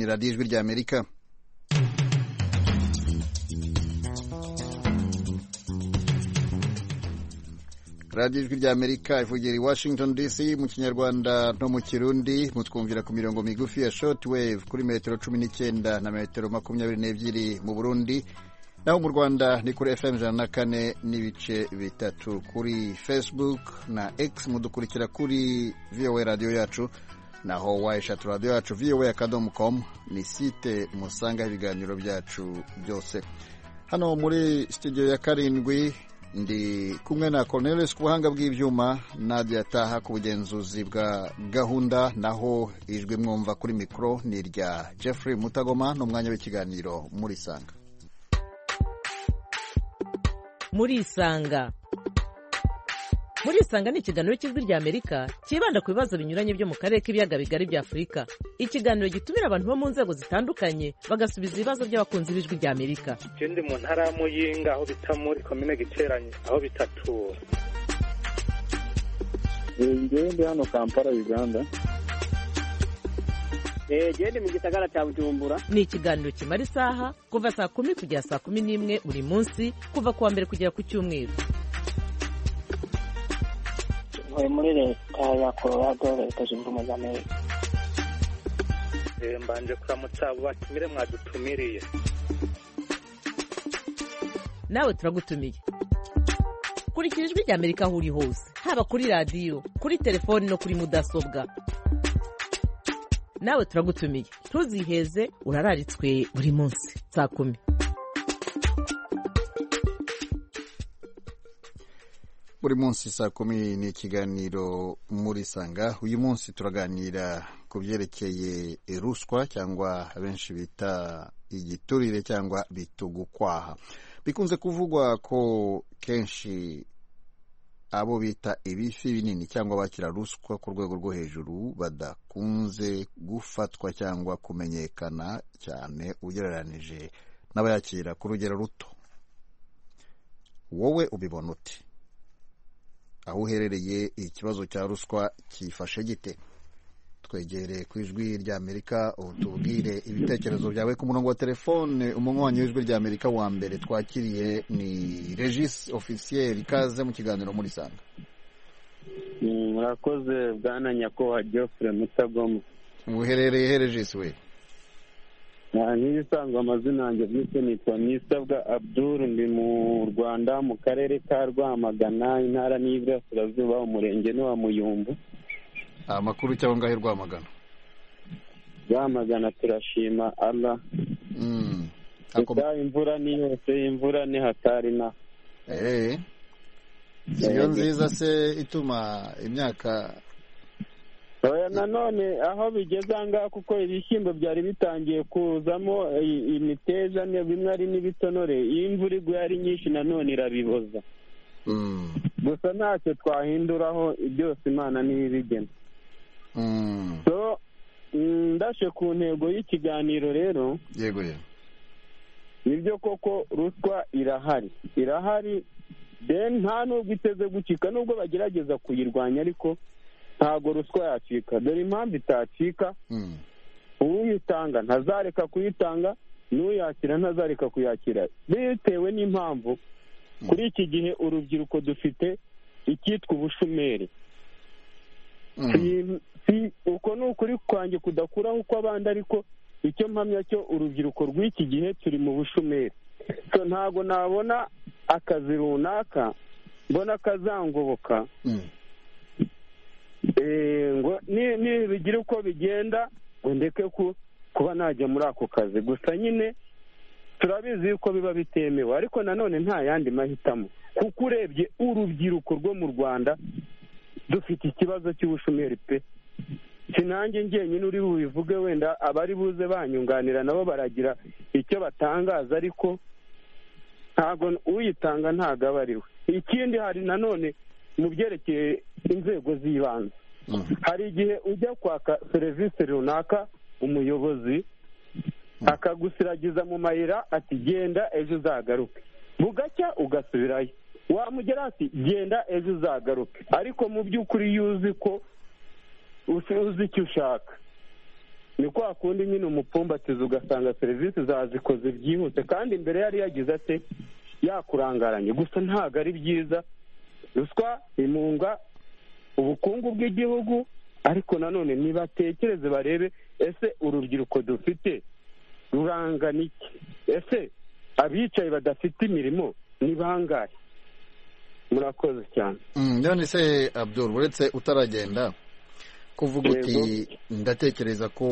radiyo ijwi ry'Amerika. radiyo ijwi ry'Amerika ivugira i Washington DC mu kinyarwanda no mu kirundi. Mutwumvira ku mirongo migufi ya shortwave kuri metero 19 na metero 22 mu Burundi, naho mu Rwanda ni kuri FM 104 n'ibice bitatu. Kuri Facebook na X mudukurikira kuri VOA radio yacu, naho wayishatu radio yacu voa.com ni site musanga ibiganiro byacu byose. Hano muri studio ya karindwi ndi kumwe na Cornelius ku buhanga bw'ibyuma, Nadia Taha ku bugenzuzi bwa gahunda, naho ijwi mwumva kuri mikro ni rya Jeffrey Mutagoma. N'umwanya w'ikiganiro muri Sanga. Muri Sanga ni ikiganiro cy'ijwi ry'Amerika kibanda ku bibazo binyuranye byo mu karere k'ibiyaga bigari bya Afurika. Ikiganiro gitumira abantu bo mu nzego zitandukanye bagasubiza ibibazo by'abakunzi b'ijwi ry'Amerika. Ikindi mu ntara ya Muyinga aho bita muri komine Giteranye aho bitatura. Ndi hano Kampala, Uganda. Ndi mu gisagara cya Bujumbura. Ni ikiganiro kimara isaha kuva saa 10 kugera saa 11 buri munsi, kuva kuwa mbere kugera ku cyumweru. Muri leta ya Colorado, leta zunze ubumwe za Amerika. Mbanje kuramutsa abo batumire mwadutumiriye. Nawe turagutumiye. Kurikira ijwi ry'Amerika aho uri hose, haba kuri radio, kuri telefoni no kuri mudasobwa. Nawe turagutumiye, ntuziheze, urararitswe buri munsi saa 10. Buri munsi saa 10 ni ikiganiro muri Sanga. Uyu munsi turaganira ku byerekeye ruswa, cyangwa abenshi bita igiturire cyangwa bitugukwaha. Bikunze kuvugwa ko kenshi abo bita ibifi binini cyangwa bakira ruswa ku rwego rwo hejuru badakunze gufatwa cyangwa kumenyekana cyane ugereranije n'abayakira ku rugero ruto. Wowe ubibona uti? Aho uherereye ikibazo cya ruswa kifashe gite? Twegere ku ijwi ry'Amerika utubwire ibitekerezo byawe ku murongo wa telefone. Umunywanyi w'ijwi ry'Amerika wa mbere twakiriye ni Regis Officiel. Ikaze mu kiganiro muri Sanga. Murakoze bwana Nyakubahwa Geoffrey Mutagoma. Uherereye Regis we? N'ibisanzwe amazina yanjye bwite nitwa Nisabwa Abdul, ndi mu Rwanda mu karere ka Rwamagana, intara y'Iburasirazuba, umurenge wa Muyumbu. Amakuru cyangwa ngahe Rwamagana? Rwamagana turashima Allah. Imvura ni yose, imvura ni hatari na. Siyo nziza se ituma imyaka nanone aho bigeze ahangaha, kuko ibishyimbo byari bitangiye kuzamo imiteja, bimwe ari n'ibitonore. Iyo imvura iguye ari nyinshi nanone irabiboza. Gusa ntacyo twahinduraho, byose Imana niyo ibigena. So ndashe ku ntego y'ikiganiro rero. Yego. Nibyo koko ruswa irahari nta nubwo iteze gucika, nubwo bagerageza kuyirwanya, ariko ntago ruswa yacika. Dore impamvu itacika: uyitanga ntazareka kuyitanga, n'uyakira ntazareka kuyakira, bitewe n'impamvu kuri iki gihe urubyiruko dufite icyitwa ubushomeri. Uko ni ukuri kwanjye kudakuraho uko abandi, ariko icyo mpamya cyo urubyiruko rw'iki gihe turi mu bushomeri. So ntago nabona akazi runaka mbona kazangoboka ngo nibigira uko bigenda ngo ndeke kuba najya muri ako kazi. Gusa nyine turabizi yuko biba bitemewe, ariko nanone nta yandi mahitamo, kuko urebye urubyiruko rwo mu Rwanda dufite ikibazo cy'ubushomeri pe. Sinanjye njyenyine uri bubivuge, wenda abari buze banyunganira nabo baragira icyo batangaza, ariko ntago uyitanga ntago aba ari we. Ikindi hari nanone mu byerekeye inzego z'ibanze, hari igihe ujya kwaka serivisi runaka, umuyobozi akagusiragiza mu mayira ati genda ejo uzagaruke, bugacya ugasubirayo. Wamugera ati genda ejo uzagaruke, ariko mu by'ukuri yuzi ko uzi icyo ushaka. ni kwa kundi nyine umupfumbatiza ugasanga serivisi zazikoze byihuse kandi imbere yari yagize ate yakurangaranye. Gusa ntabwo ari byiza, ruswa imunga ubukungu bw'igihugu, ariko nanone nibatekereze barebe ese urubyiruko dufite rurangana iki, ese abicaye badafite imirimo ni bangahe? Murakoze cyane. None se Abdul, uretse utaragenda kuvuga uti ndatekereza ko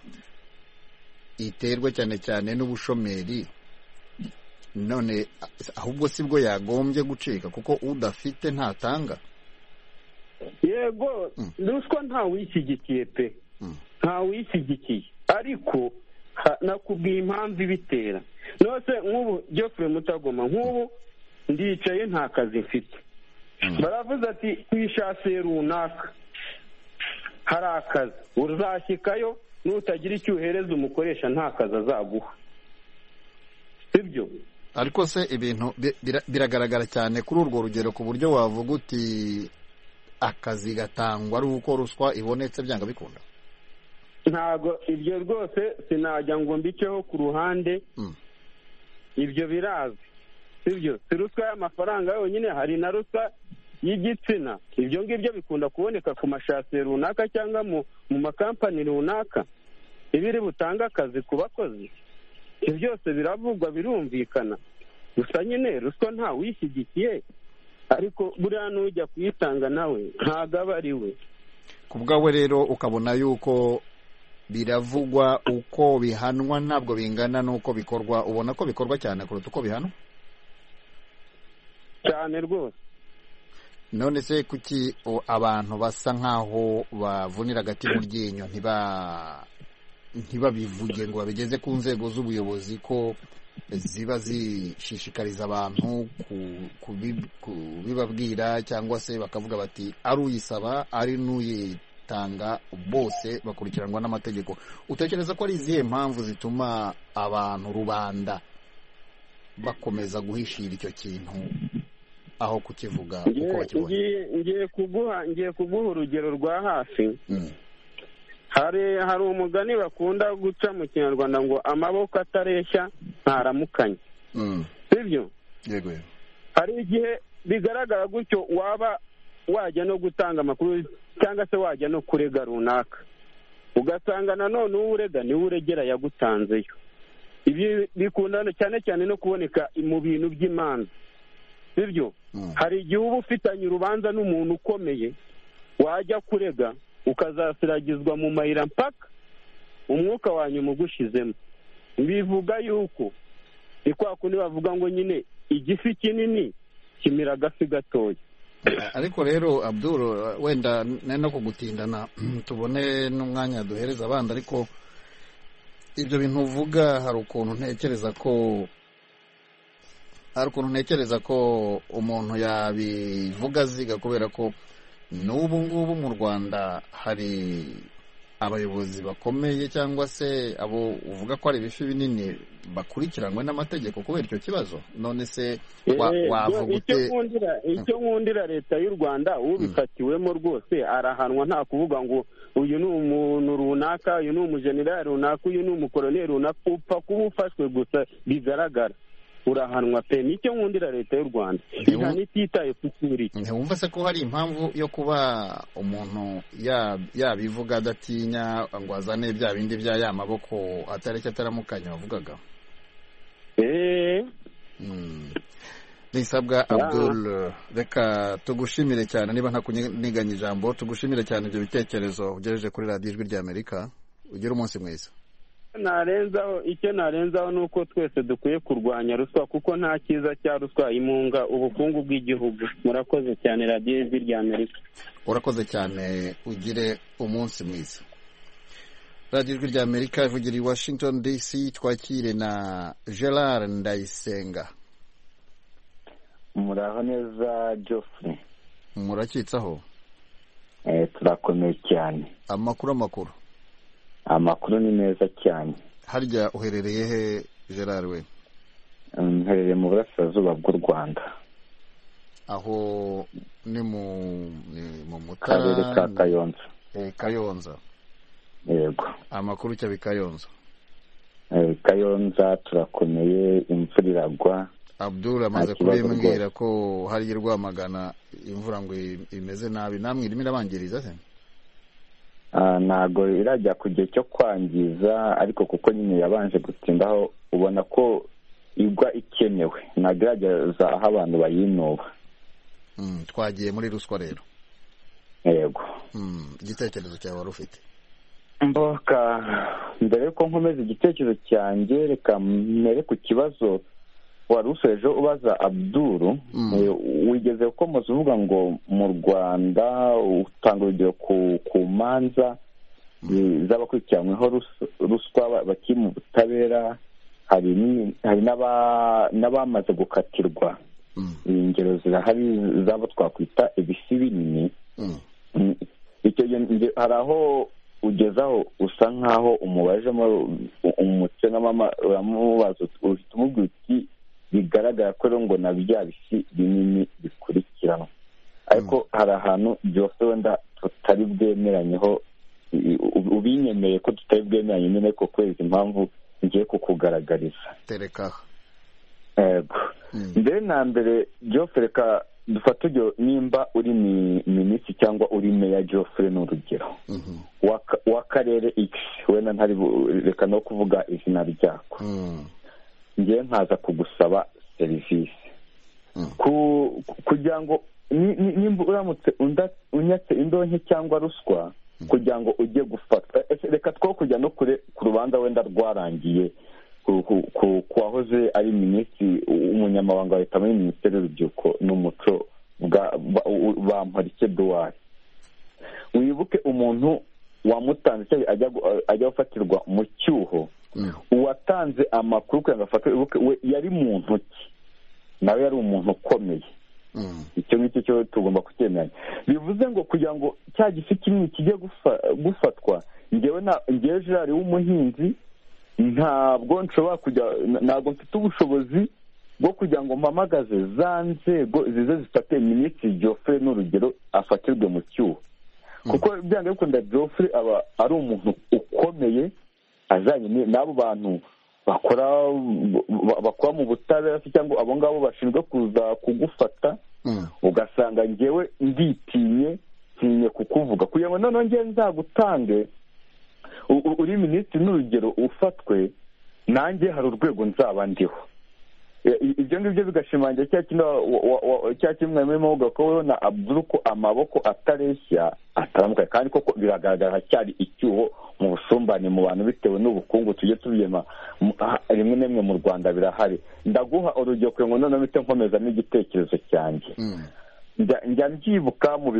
iterwa cyane cyane n'ubushomeri, none ahubwo sibwo yagombye gucika kuko udafite ntatanga? Yego, ruswa ntawishyigikiye pe, ntawishyigikiye, ariko nakubwiye impamvu ibitera. Nose nk'ubu Geoffrey Mutagoma, nk'ubu ndicaye nta kazi mfite, baravuze ati kwishase runaka hari akazi, uzashyikayo nutagira icyo uhereza umukoresha nta kazi azaguha, sibyo? Ariko se ibintu biragaragara cyane kuri urwo rugero ku buryo wavuga uti akazi gatangwa ari uko ruswa ibonetse byanga bikunda? Ntago ibyo rwose sinajya ngo mbiceho ku ruhande, ibyo birazwi, sibyo? Si ruswa y'amafaranga yonyine, hari na ruswa y'igitsina. Ibyo ngibyo bikunda kuboneka ku mashasi runaka cyangwa mu makampani runaka, ibiri butanga akazi ku bakozi. Ibyo byose biravugwa, birumvikana. Gusa nyine ruswa ntawishyigikiye, ariko buriya n'ujya kuyitanga nawe ntabwo aba ari we. Ku bwawe rero ukabona yuko biravugwa, uko bihanwa ntabwo bingana n'uko bikorwa? Ubona ko bikorwa cyane kuruta uko bihanwa? Cyane rwose. None se kuki abantu basa nk'aho bavunira agati mu ryinyo ntibabivuge ngo babigeze ku nzego z'ubuyobozi ko ziba zishishikariza abantu kubibabwira, cyangwa se bakavuga bati ari uyisaba ari n'uyitanga bose bakurikiranwa n'amategeko? Utekereza ko ari izihe mpamvu zituma abantu, rubanda, bakomeza guhishira icyo kintu aho kukivuga uko bakibonye? Ngiye kuguha urugero rwa hafi. Hari umugani bakunda guca mu Kinyarwanda ngo amaboko atareshya ntaramukanya, sibyo? Yego. Hari igihe bigaragara gutyo, waba wajya no gutanga amakuru cyangwa se wajya no kurega runaka, ugasanga nanone uwo urega niwe uregera yagutanzeyo. Ibi bikunda cyane cyane no kuboneka mu bintu by'imanza, sibyo? Hari igihe uba ufitanye urubanza n'umuntu ukomeye, wajya kurega ukazasiragizwa mu mayira mpaka umwuka wanyu mugushizemo. Bivuga yuko ni kwa kundi bavuga ngo nyine igifi kinini kimira agafi gatoya. Ariko rero Abdul, wenda no kugutindana tubone n'umwanya duhereza abandi, ariko ibyo bintu uvuga hari ukuntu ntekereza ko umuntu yabivuga aziga, kubera ko n'ubu ngubu mu Rwanda hari abayobozi bakomeye cyangwa se abo uvuga ko ari ibifi binini bakurikiranwe n'amategeko kubera icyo kibazo. None se wavuga ute? Icyo nkundira leta y'u Rwanda, ubifatiwemo rwose arahanwa, nta kuvuga ngo uyu ni umuntu runaka, uyu ni umujenerali runaka, uyu ni umukoloneli runaka. Upfa kuba ufashwe gusa bigaragara, urahanwa pe. Nicyo nkundira leta y'u Rwanda, ititaye ku kuri. Ntiwumva se ko hari impamvu yo kuba umuntu yabivuga adatinya ngo azane bya bindi bya ya maboko atareke ataramukanya wavugaga? Nisabwa Abdul, reka tugushimire cyane, niba ntakuniganya ijambo, tugushimire cyane ibyo bitekerezo ugejeje kuri radiyo Ijwi ry'Amerika. Ugire umunsi mwiza. Icyo narenzaho ni uko twese dukwiye kurwanya ruswa, kuko nta cyiza cya ruswa imunga ubukungu bw'igihugu. Murakoze cyane radiyo Ijwi ry'Amerika. Urakoze cyane, ugire umunsi mwiza. radiyo Ijwi ry'Amerika ivugira i Washington DC. Twakire na Gerard Ndayisenga. Muraho neza Geoffrey? Murakitsaho? Turakomeye cyane. Amakuru ni meza cyane. Harya uherereye he Gerard we? Mherereye mu burasirazuba bw'u Rwanda. Aho ni mu Mutara, Karere ka Kayonza. Kayonza. Yego. amakuru cya Kayonza. Kayonza turakomeye, imvura iragwa. Abdul amaze kubimbwira ko hari Rwamagana imvura ngo imeze nabi, namwe irimo irabangiriza se? Ntago irajya ku gihe cyo kwangiza, ariko kuko nyine yabanje gutindaho ubona ko igwa ikenewe, ntabwo irageza aho abantu bayinuba. Twagiye muri ruswa rero. Yego. Igitekerezo cyawe wari ufite? Mboka mbere yuko nkomeza igitekerezo cyanjye, reka mbere ku kibazo wari usoje ubaza Abdul. Wigeze ukomeza uvuga ngo mu Rwanda utanga urugero ku manza z'abakurikiranyweho ruswa bakiri mu butabera, hari n'abamaze gukatirwa. Ingero zirahari z'abo twakwita ibisi binini. Icyo gihe hari aho ugezaho usa nk'aho umubajemo umucenamama uramubaza uhita umubwira uti bigaragara ko rero ngo na bya bisi binini bikurikiranwa, ariko hari ahantu byose wenda tutari bwemeranyeho, ubinyemeye ko tutari bwemeranye nyine, ariko kubera impamvu ngiye kukugaragariza. Tereka. Yego. Mbere na mbere Geoffrey, reka dufate urugero, nimba uri minisitiri cyangwa uri meya Geoffrey, ni urugero w'akarere X, wenda ntari reka no kuvuga izina ryako, ngiye nkaza kugusaba serivisi kugira ngo nimba uramutse unyatse indonke cyangwa ruswa kugira ngo ujye gufatwa. Reka two kujya no kure ku rubanza wenda rwarangiye ku wahoze ari minisitiri umunyamabanga wa leta muri minisiteri y'urubyiruko n'umuco Bamporiki Edouard. Wibuke umuntu wamutanze ajya gufatirwa mu cyuho, uwatanze amakuru kugira ngo afatwe, we yari mu ntoki, nawe yari umuntu ukomeye. Icyo ngicyo cyo tugomba kucyemera. Bivuze ngo kugira ngo cya gifi kinini kijye gufatwa, ngewe Gerard w'umuhinzi ntabwo nshobora kujya, ntabwo mfite ubushobozi bwo kugira ngo mpamagaze za nzego zize zifate minisitiri Geoffrey n'urugero afatirwe mu cyuho, kuko byanga bikunda Geoffrey aba ari umuntu ukomeye azanye n'abo bantu bakora mu butabera cyangwa abo ngabo bashinzwe kuza kugufata. Ugasanga ngewe nditinye kukuvuga kugira ngo noneho ngewe nzagutange uri minisitiri n'urugero ufatwe, nanjye hari urwego nzaba ndiho. Ibyo ngibyo bigashimangira cya kimwe murimo uvuga ko wowe na Abdul ko amaboko atareshya ataramuka, kandi koko biragaragara hacyari icyuho mu busumbane mu bantu bitewe n'ubukungu tujye tubyema rimwe n'imwe mu Rwanda birahari. Ndaguha urugero kugira ngo noneho mpite nkomeza n'igitekerezo cyanjye. Njya mbyibuka mu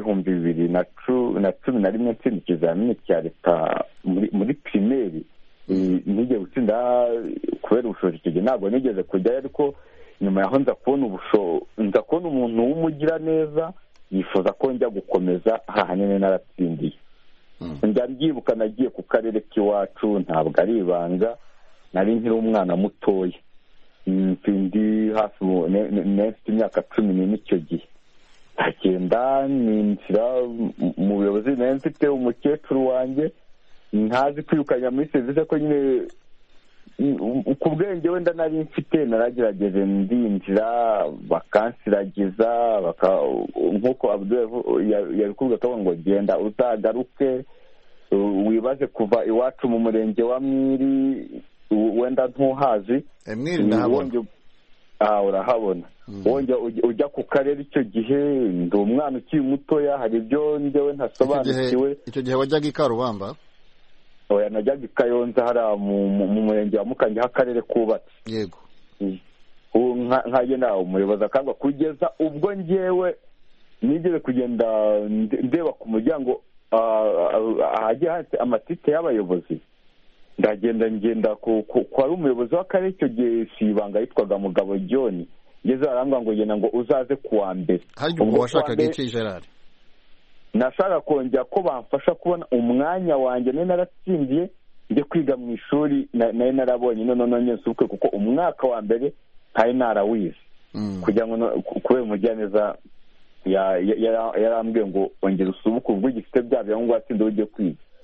2011 ntsinda ikizamini cya leta muri primaire, nigeze gutsinda kubera ubushobozi icyo gihe ntabwo nigeze kujyayo, ariko nyuma yaho nza kubona umuntu w'umugira neza yifuza ko njya gukomeza hahanyine naratsindiye. Njya mbyibuka nagiye ku karere k'iwacu, ntabwo ari ibanga, nari nkiri umwana mutoya, ndi hafi nefite imyaka 10 icyo gihe. Ndagenda ninjira mu buyobozi, nari mfite umukecuru wanjye ntazi kwirukanya muri serivisi, ko nyine ku bwenge wenda nari mfite naragerageje ndinjira bakansiragiza, nk'uko Abdul yabikubwira ngo genda uzagaruke wibaze kuva iwacu mu murenge wa Mwiri, wenda ntuhazi. Mwiri ndahabona. Urahabona. Wongera ujya ku karere icyo gihe ndi umwana ukiri mutoya, hari ibyo njyewe ntasobanukiwe. Icyo gihe wajyaga i Karubamba? Oya, najyaga i Kayonza hariya mu murenge wa Mukange h'akarere kubatse. Yego. Nkajye nawe umuyobozi akanga, kugeza ubwo njyewe nigeze kugenda ndeba ku muryango ahagiye handitse amatike y'abayobozi, ngenda kwa ari umuyobozi w'akarere icyo gihe, si ibanga, yitwaga Mugabo John. Ngeze arambwira ngo genda ngo uzaze kuwa mbere. Harya ubwo washakaga iki Gerard? Nashaka kongera ko bamfasha kubona umwanya wanjye nari naratsindiye njye kwiga mu ishuri nari narabonye none nyesubwe, kuko umwaka wa mbere ntari narawize. Kugira ngo kubera umujyaneza yarambwiye ngo ongera usubuke ubwo gifite bya byangombwa watsinda ujye kwiga.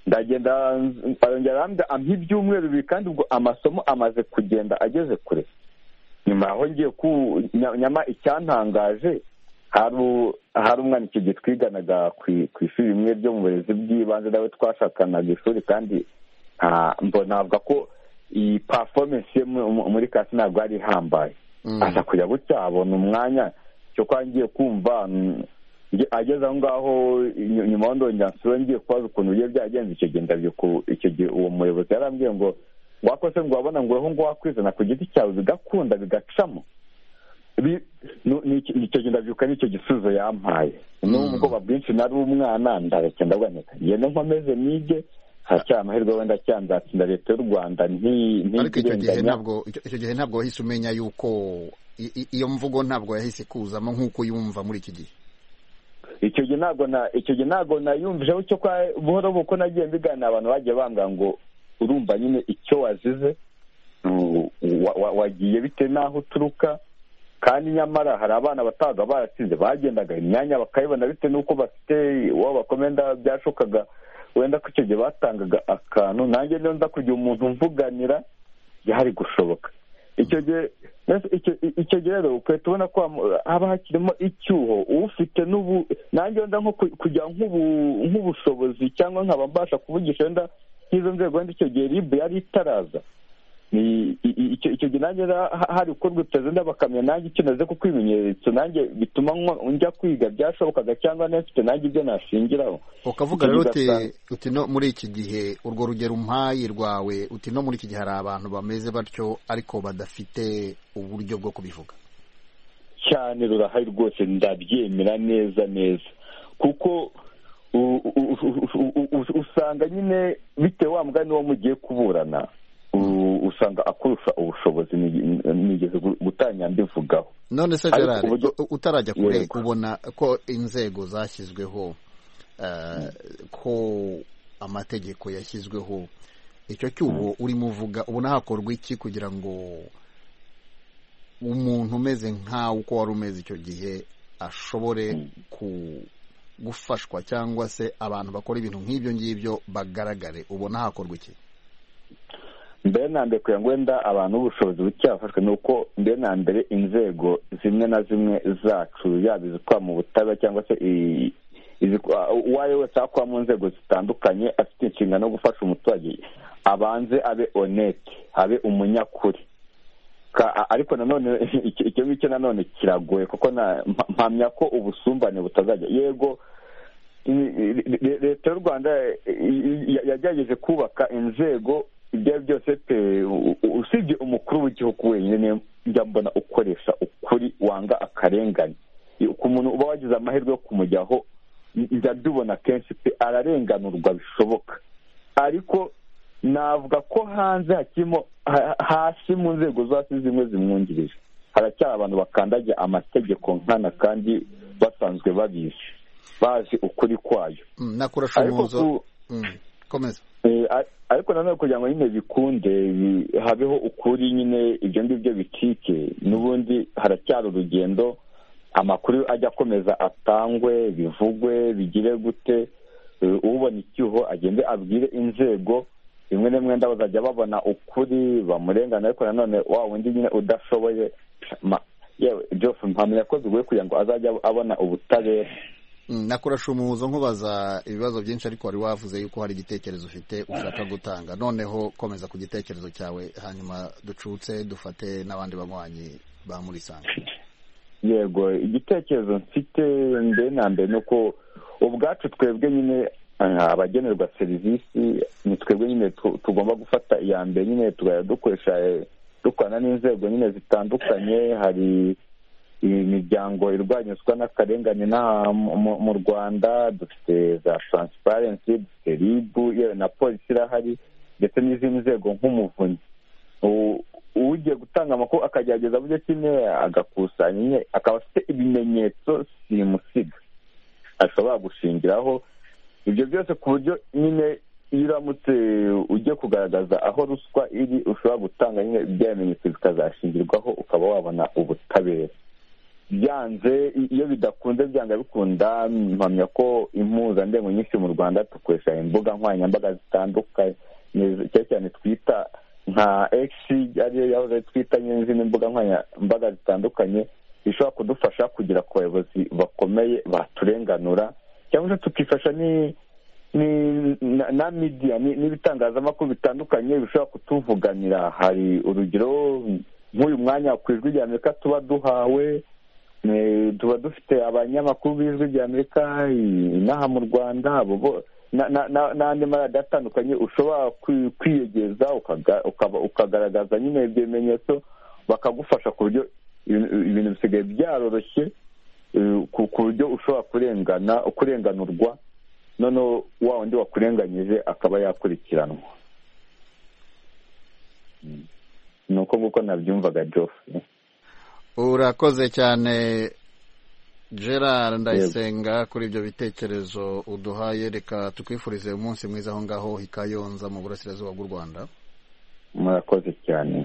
ndagenda arongera ampa ibyumweru bibiri kandi ubwo amasomo amaze kugenda ageze kure. nyuma aho ngiye nyama icyantangaje hari umwana icyo gihe twiganaga ku ishuri rimwe ryo mu burezi bw'ibanze nawe twashakanaga ishuri kandi navuga ko iyi performance ye muri kasi ntabwo ari ihambaye. aza kujya gutya abona umwanya cyo kwa ngiye kumva ageze aho ngaho nyuma yo ndongera nsubira ngiye kubaza ukuntu bigiye byagenze. icyo gihe icyo gihe uwo muyobozi yarambwiye ngo wakose ngo wabona ngo aho ngo wakwizana ku giti cyawe bigakunda bigacamo. icyo gihe ndabyuka n'icyo gisubizo yampaye. n'ubwoba bwinshi nari umwana ndareke ndaboneka ngende nkomeze nige haracyari amahirwe wenda cyanzatsinda leta y'u Rwanda ariko icyo gihe ntabwo wahise umenya yuko iyo mvugo ntabwo yahise kuzamo nk'uko yumva muri iki gihe. icyo gihe ntabwo nayumvijeho cyo kwa buhoro buko nagiye mbiganira abantu bagiye bambwira ngo urumva nyine icyo wazize wagiye bitewe n'aho uturuka kandi nyamara hari abana bataga baratsinze bagendaga imyanya bakayibona bitewe n'uko bafite uwo bakomenda byashokaga wenda ko icyo gihe batangaga akantu nanjye niyo nza kugira umuntu mvuganira byari gushoboka. icyo gihe rero ukwiye tubona ko haba hakirimo icyuho ufite n'ubu nanjye wenda nko kujya nk'ubushobozi cyangwa nkaba mbasha kuvugisha wenda nk'izo nzego wenda icyo gihe RIB yari itaraza. icyo gihe nanjye hari gukorwa perezida bakamenya nanjye icyo naze kuko ibimenyetso nanjye bituma njya kwiga byashobokaga cyangwa nafite nanjye ibyo nashingiraho. ukavuga rero uti no muri iki gihe urwo rugero umpaye rwawe uti no muri iki gihe hari abantu bameze batyo ariko badafite uburyo bwo kubivuga cyane. rurahari rwose ndabyemera neza kuko usanga nyine bitewe wa mugani wo mugiye kuburana usanga akurusha ubushobozi nigeze gutangira mbivugaho. none se Gerard utarajya kure ubona ko inzego zashyizweho ko amategeko yashyizweho icyo cyuho urimo uvuga ubona hakorwa iki kugira ngo umuntu umeze nkawe uko wari umeze icyo gihe ashobore gufashwa cyangwa se abantu bakora ibintu nk'ibyo ngibyo bagaragare ubona hakorwa iki? mbere na mbere kugira ngo wenda abantu b'ubushobozi bucyafashwe ni uko mbere na mbere inzego zimwe na zimwe zacu yaba izikora mu butabera cyangwa se uwo ari we wese akora mu nzego zitandukanye afite inshingano yo gufasha umuturage abanze abe honete abe umunyakuri. ariko nanone icyo ngicyo nanone kiragoye kuko mpamya ko ubusumbane butazajya. yego leta y'u Rwanda yagerageje kubaka inzego ibyo ari byose pe usibye umukuru w'igihugu wenyine njya mbona ukoresha ukuri wanga akarengane. ku muntu uba wagize amahirwe yo kumujyaho njya mbibona kenshi pe ararenganurwa bishoboka. ariko navuga ko hanze hakirimo hasi mu nzego zose zimwe zimwungirije haracyari abantu bakandagiye amategeko nkana kandi basanzwe bazi ukuri kwayo. nakurasha umuzo komeza. ariko nanone kugira ngo nyine bikunde habeho ukuri nyine ibyo ngibyo bicike n'ubundi haracyari urugendo amakuru ajya akomeza atangwe bivugwe bigire gute. ubona icyuho agende abwire inzego rimwe na rimwe bazajya babona ukuri bamurengana ariko nanone wa wundi nyine udashoboye yewe byose mpamya ko bigoye kugira ngo azajya abona ubutabera. nakurasha umuhuzo nkubaza ibibazo byinshi ariko wari wavuze yuko hari igitekerezo ufite ushaka gutanga noneho komeza ku gitekerezo cyawe hanyuma ducutse dufate n'abandi banywanyi ba muri Sanga. yego igitekerezo mfite mbere na mbere nuko ubwacu twebwe nyine abagenerwa serivisi ni twebwe nyine tugomba gufata iya mbere nyine dukoresha dukorana n'inzego nyine zitandukanye. hari imiryango irwanya ruswa n'akarengane mu Rwanda dufite za Transparency dufite RIB na polisi irahari ndetse n'izindi nzego nk'umuvunyi. ugiye gutanga amakuru akagerageza buryo kimwe agakusanya nyine akaba afite ibimenyetso simusiga ashobora gushingiraho. ibyo byose ku buryo nyine iyo uramutse ugiye kugaragaza aho ruswa iri ushobora gutanga nyine ibyo bimenyetso bikazashingirwaho ukaba wabona ubutabera. byanze iyo bidakunze byanga bikunda mpamya ko impuzandengo nyinshi mu Rwanda dukoresha imbuga nkoranyambaga zitandukanye cyane twita nka X ariyo yahoze twita n'izindi mbuga nkoranyambaga zitandukanye bishobora kudufasha kugera ku bayobozi bakomeye baturenganura cyangwa se tukifasha na media n'ibitangazamakuru bitandukanye bishobora kutuvuganira. Hari urugero nk'uyu mwanya ku Ijwi ry'Amerika tuba duhawe, tuba dufite abanyamakuru b'Ijwi ry'Amerika inaha mu Rwanda n'andi maradiyo atandukanye ushobora kwiyegeza ukagaragaza nyine ibyo bimenyetso bakagufasha ku buryo ibintu bisigaye byaroroshye ku buryo ushobora kurenganurwa noneho wa wundi wakurenganyije akaba yakurikiranwa. ni uko nguko nabyumvaga Geoffrey. Urakoze cyane Gerard Ndayisenga kuri ibyo bitekerezo uduhaye. Reka tukwifurize umunsi mwiza aho ngaho i Kayonza mu burasirazuba bw'u Rwanda. Murakoze cyane.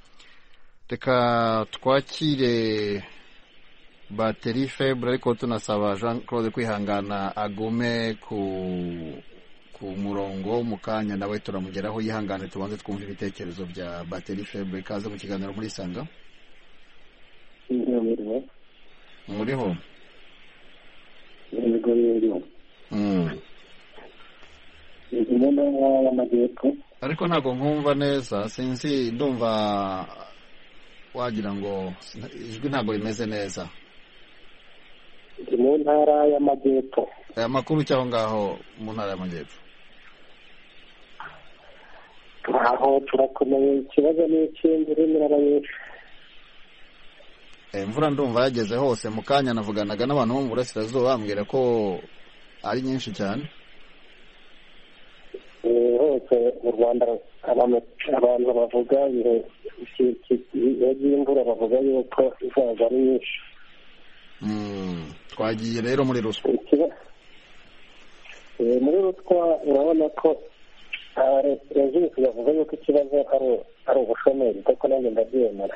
Reka twakire bateri febre ariko tunasaba Jean Claude kwihangana agume ku murongo mu kanya nawe turamugeraho. Yihangane tubanze twumva ibitekerezo bya bateri febre. Kaze mu kiganiro muri Sanga. Muriho? Ariko ntabwo nkumva neza, sinzi, ndumva wagira ngo ijwi ntabwo rimeze neza. Mu ntara y'Amajyepfo. Aya makuru cyangwa ngaho mu ntara y'Amajyepfo? Aho turakomeye, ikibazo ni ikindi n'abayepfo. Imvura ndumva yageze hose. Mu kanya navuganaga n'abantu bo mu burasirazuba bambwira ko ari nyinshi cyane. Hose mu Rwanda abantu bavuga by'imvura bavuga yuko izaza ari nyinshi. Twagiye rero muri ruswa. Muri ruswa urabona ko rejisi bavuga yuko ikibazo ari ubushomeri, kuko nanjye ndabyemera.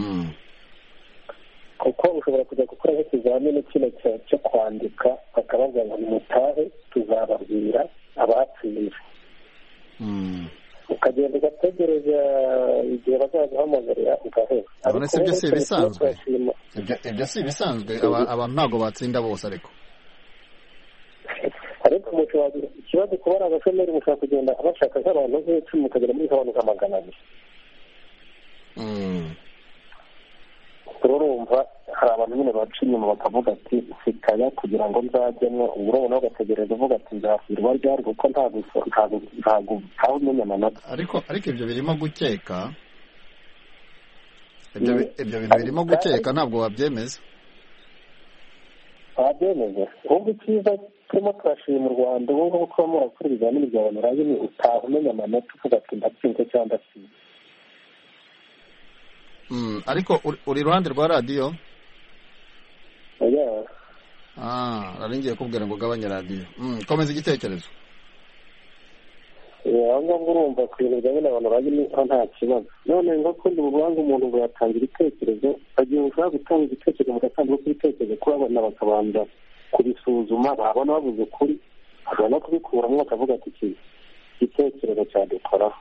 Kuko ushobora kujya gukora nk'ikizamini kino cyo kwandika bakabaza ngo nimutahe tuzababwira abatsinze. Ukagenda ugategereza igihe bazaguhamagarira ugaheba. None se ibyo si ibisanzwe? Ibyo si ibisanzwe, abantu ntabwo batsinda bose. Ariko ikibazo kuba ari abashomeri mushobora kugenda bashaka nk'abantu nk'icumi mukagera muri nk'abantu nka 200. urumva hari abantu nyine baca inyuma bakavuga ati sikaya kugira ngo nzajyemo, urabona bagategereza uvuga ati nzasubirwa ryari kuko ntabwo umenya amanota. Ariko ibyo birimo gukeka, ibyo bintu birimo gukeka, ntabwo wabyemeza. wabyemeza ahubwo icyiza turimo turashima mu Rwanda ubu ngubu kuba murakora ibizamini bya onurayini ni utaha umenya amanota uvuga ati ndatsinze cyangwa ndatsinze. Ariko uri iruhande rwa radiyo? Nari ngiye kubwira ngo ugabanye radiyo. Komeza igitekerezo. aho ngaho urumva ku bintu bijyanye n'abantu bajya nta kibazo. None nk'ukundi buranga umuntu ngo yatanga ibitekerezo, agiye ushaka gutanga igitekerezo mu gasanduku k'ibitekerezo kuba abana bakabanza kubisuzuma, babona babuze ukuri ashobora no kubikuramo bakavuga ati iki gitekerezo cyadukoraho.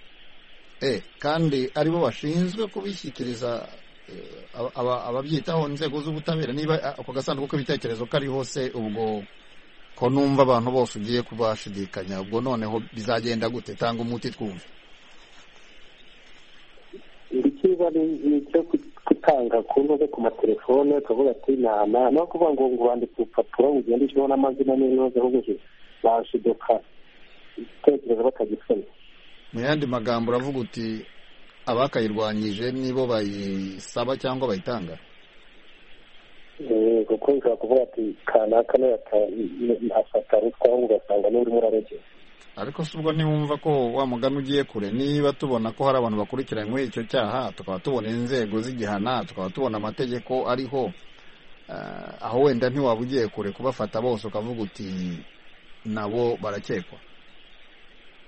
Kandi aribo bashinzwe kubishyikiriza ababyitaho inzego z'ubutabera. Niba ako gasanduku k'ibitekerezo kari hose, ubwo ko numva abantu bose ugiye kubashidikanya, ubwo noneho bizagenda gute? Tanga umuti twumve. Ikiza ni cyo gutanga ku ntuze ku matelefone, ukavuga ati no kuvuga ngo wandike urupapuro ugenda ushyiraho n'amazina n'inoze, ahubwo bashiduka igitekerezo batagisoma. Mu yandi magambo uravuga uti abakayirwanyije nibo bayisaba cyangwa bayitanga? Kuko ushobora kuvuga ati kanaka afata ruswa, ahubwo ugasanga n'urimo uraregera. Ariko si ubwo ntiwumva ko wa mugani ugiye kure? Niba tubona ko hari abantu bakurikiranywe icyo cyaha, tukaba tubona inzego z'igihana, tukaba tubona amategeko ariho, aho wenda ntiwaba ugiye kure kubafata bose ukavuga uti nabo barakekwa?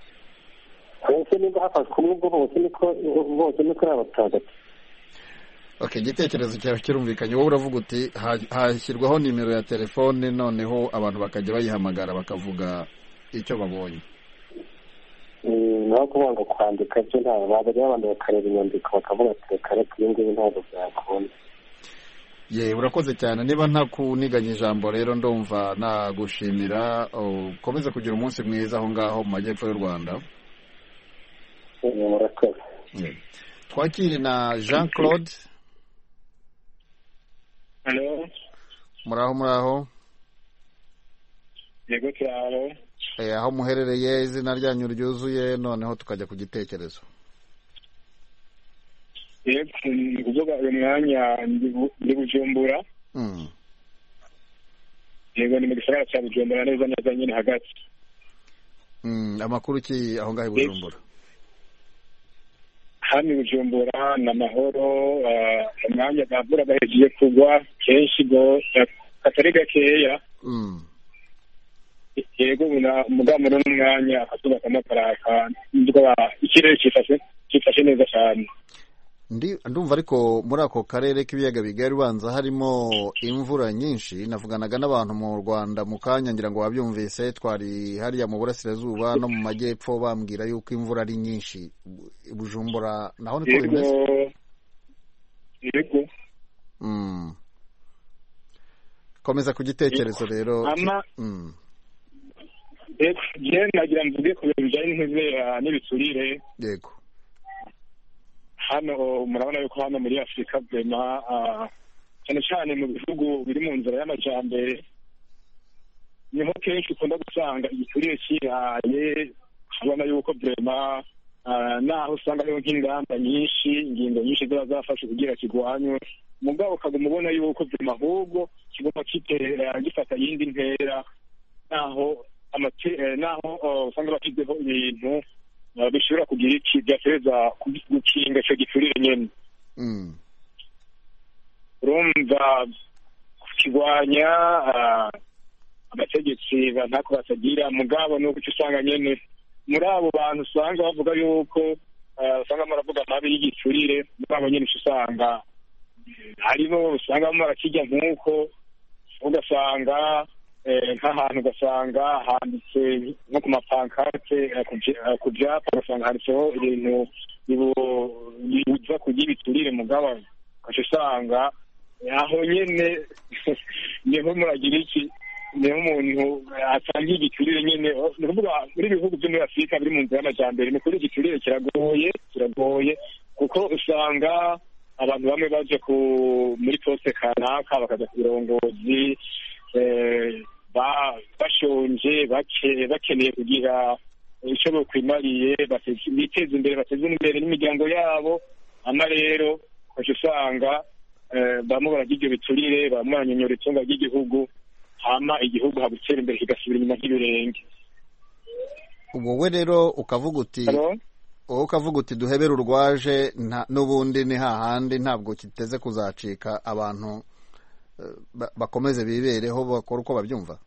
Bose niba hafashwe umwe ubwo bose niko ari abatagatifu. Okay, igitekerezo cyawe kirumvikanye. Wowe uravuga uti hashyirwaho nimero ya telefone noneho abantu bakajya bayihamagara bakavuga icyo babonye. naho kuvuga ngo kwandika byo ntabwo babiri abantu bakareba inyandiko bakavuga ati reka reka ibi ngibi ntabwo byakunda. Urakoze cyane. Niba ntakuniganya ijambo rero ndumva nagushimira. Ukomeze kugira umunsi mwiza aho ngaho mu majyepfo y'u Rwanda. Murakoze. Twakire na Jean Claude. Hello. Muraho. Yego cyaro. Aho muherereye, izina ryanyu ryuzuye, noneho tukajya ku gitekerezo. Yego, kuvuga uyu mwanya ndi Bujumbura. Yego, ni mu gisagara cya Bujumbura neza nyine hagati. Amakuru ki aho ngaho i Bujumbura? Hano i Bujumbura na mahoro, umwanya gavura gahejeje kugwa kenshi go katari gakeya. Yego, mugamuro n'umwanya akazuba kamakaraka ndwa ikirere cyifashe neza cyane. Ndumva ariko muri ako karere k'ibiyaga bigari banza harimo imvura nyinshi. Navuganaga n'abantu mu Rwanda mu kanya, ngira ngo wabyumvise, twari hariya mu burasirazuba no mu majyepfo, bambwira yuko imvura ari nyinshi. Bujumbura naho niko bimeze? Yego. Komeza ku gitekerezo rero. Yego, nagira mvuge ku bintu bijyanye n'ibiturire. Yego. Hano murabona yuko hano muri Afurika bwema cyane cyane mu bihugu biri mu nzira y'amajyambere niho kenshi ukunda gusanga igiturire kihaye. Ubona yuko bwema naho usanga hariho nk'ingamba nyinshi, ingingo nyinshi ziba zafashe kugira kirwanywe, mugabo ukaguma ubona yuko bwema ahubwo kigomba gifata iyindi ntera, naho usanga bashyizeho ibintu bishobora kugira iki byateza gukinga icyo giturire nyine. Urumva kukirwanya abategetsi ntako batagira, mugabo nuko usanga nyine muri abo bantu usanga bavuga yuko usanga baravuga amabi y'igiturire, mugabo nyine usanga haribo usanga barakijya nk'uko ugasanga nk'ahantu ugasanga handitse nko ku mapankarte ku byapa ugasanga handitseho ibintu bibuza kurya ibiturire, mugabo usanga aho nyine niho muragira iki, niho umuntu atangiye igiturire nyine. Ni ukuvuga muri ibihugu byo muri Afurika biri mu nzira y'amajyambere ni ukuri igiturire kiragoye kuko usanga abantu bamwe baje muri poste kanaka bakajya ku birongozi bashonje bakeneye kugira icyo bakwimariye biteza imbere, bateze imbere n'imiryango yabo. Ama rero usanga bamwe baragira ibyo biturire, bamwe baranyonyora itunga ry'igihugu, hama igihugu hagutera imbere kigasubira inyuma nk'ibirenge. Wowe rero ukavuga uti duhebere urwaje, n'ubundi ni hahandi, ntabwo kiteze kuzacika, abantu bakomeze bibereho bakora uko babyumva.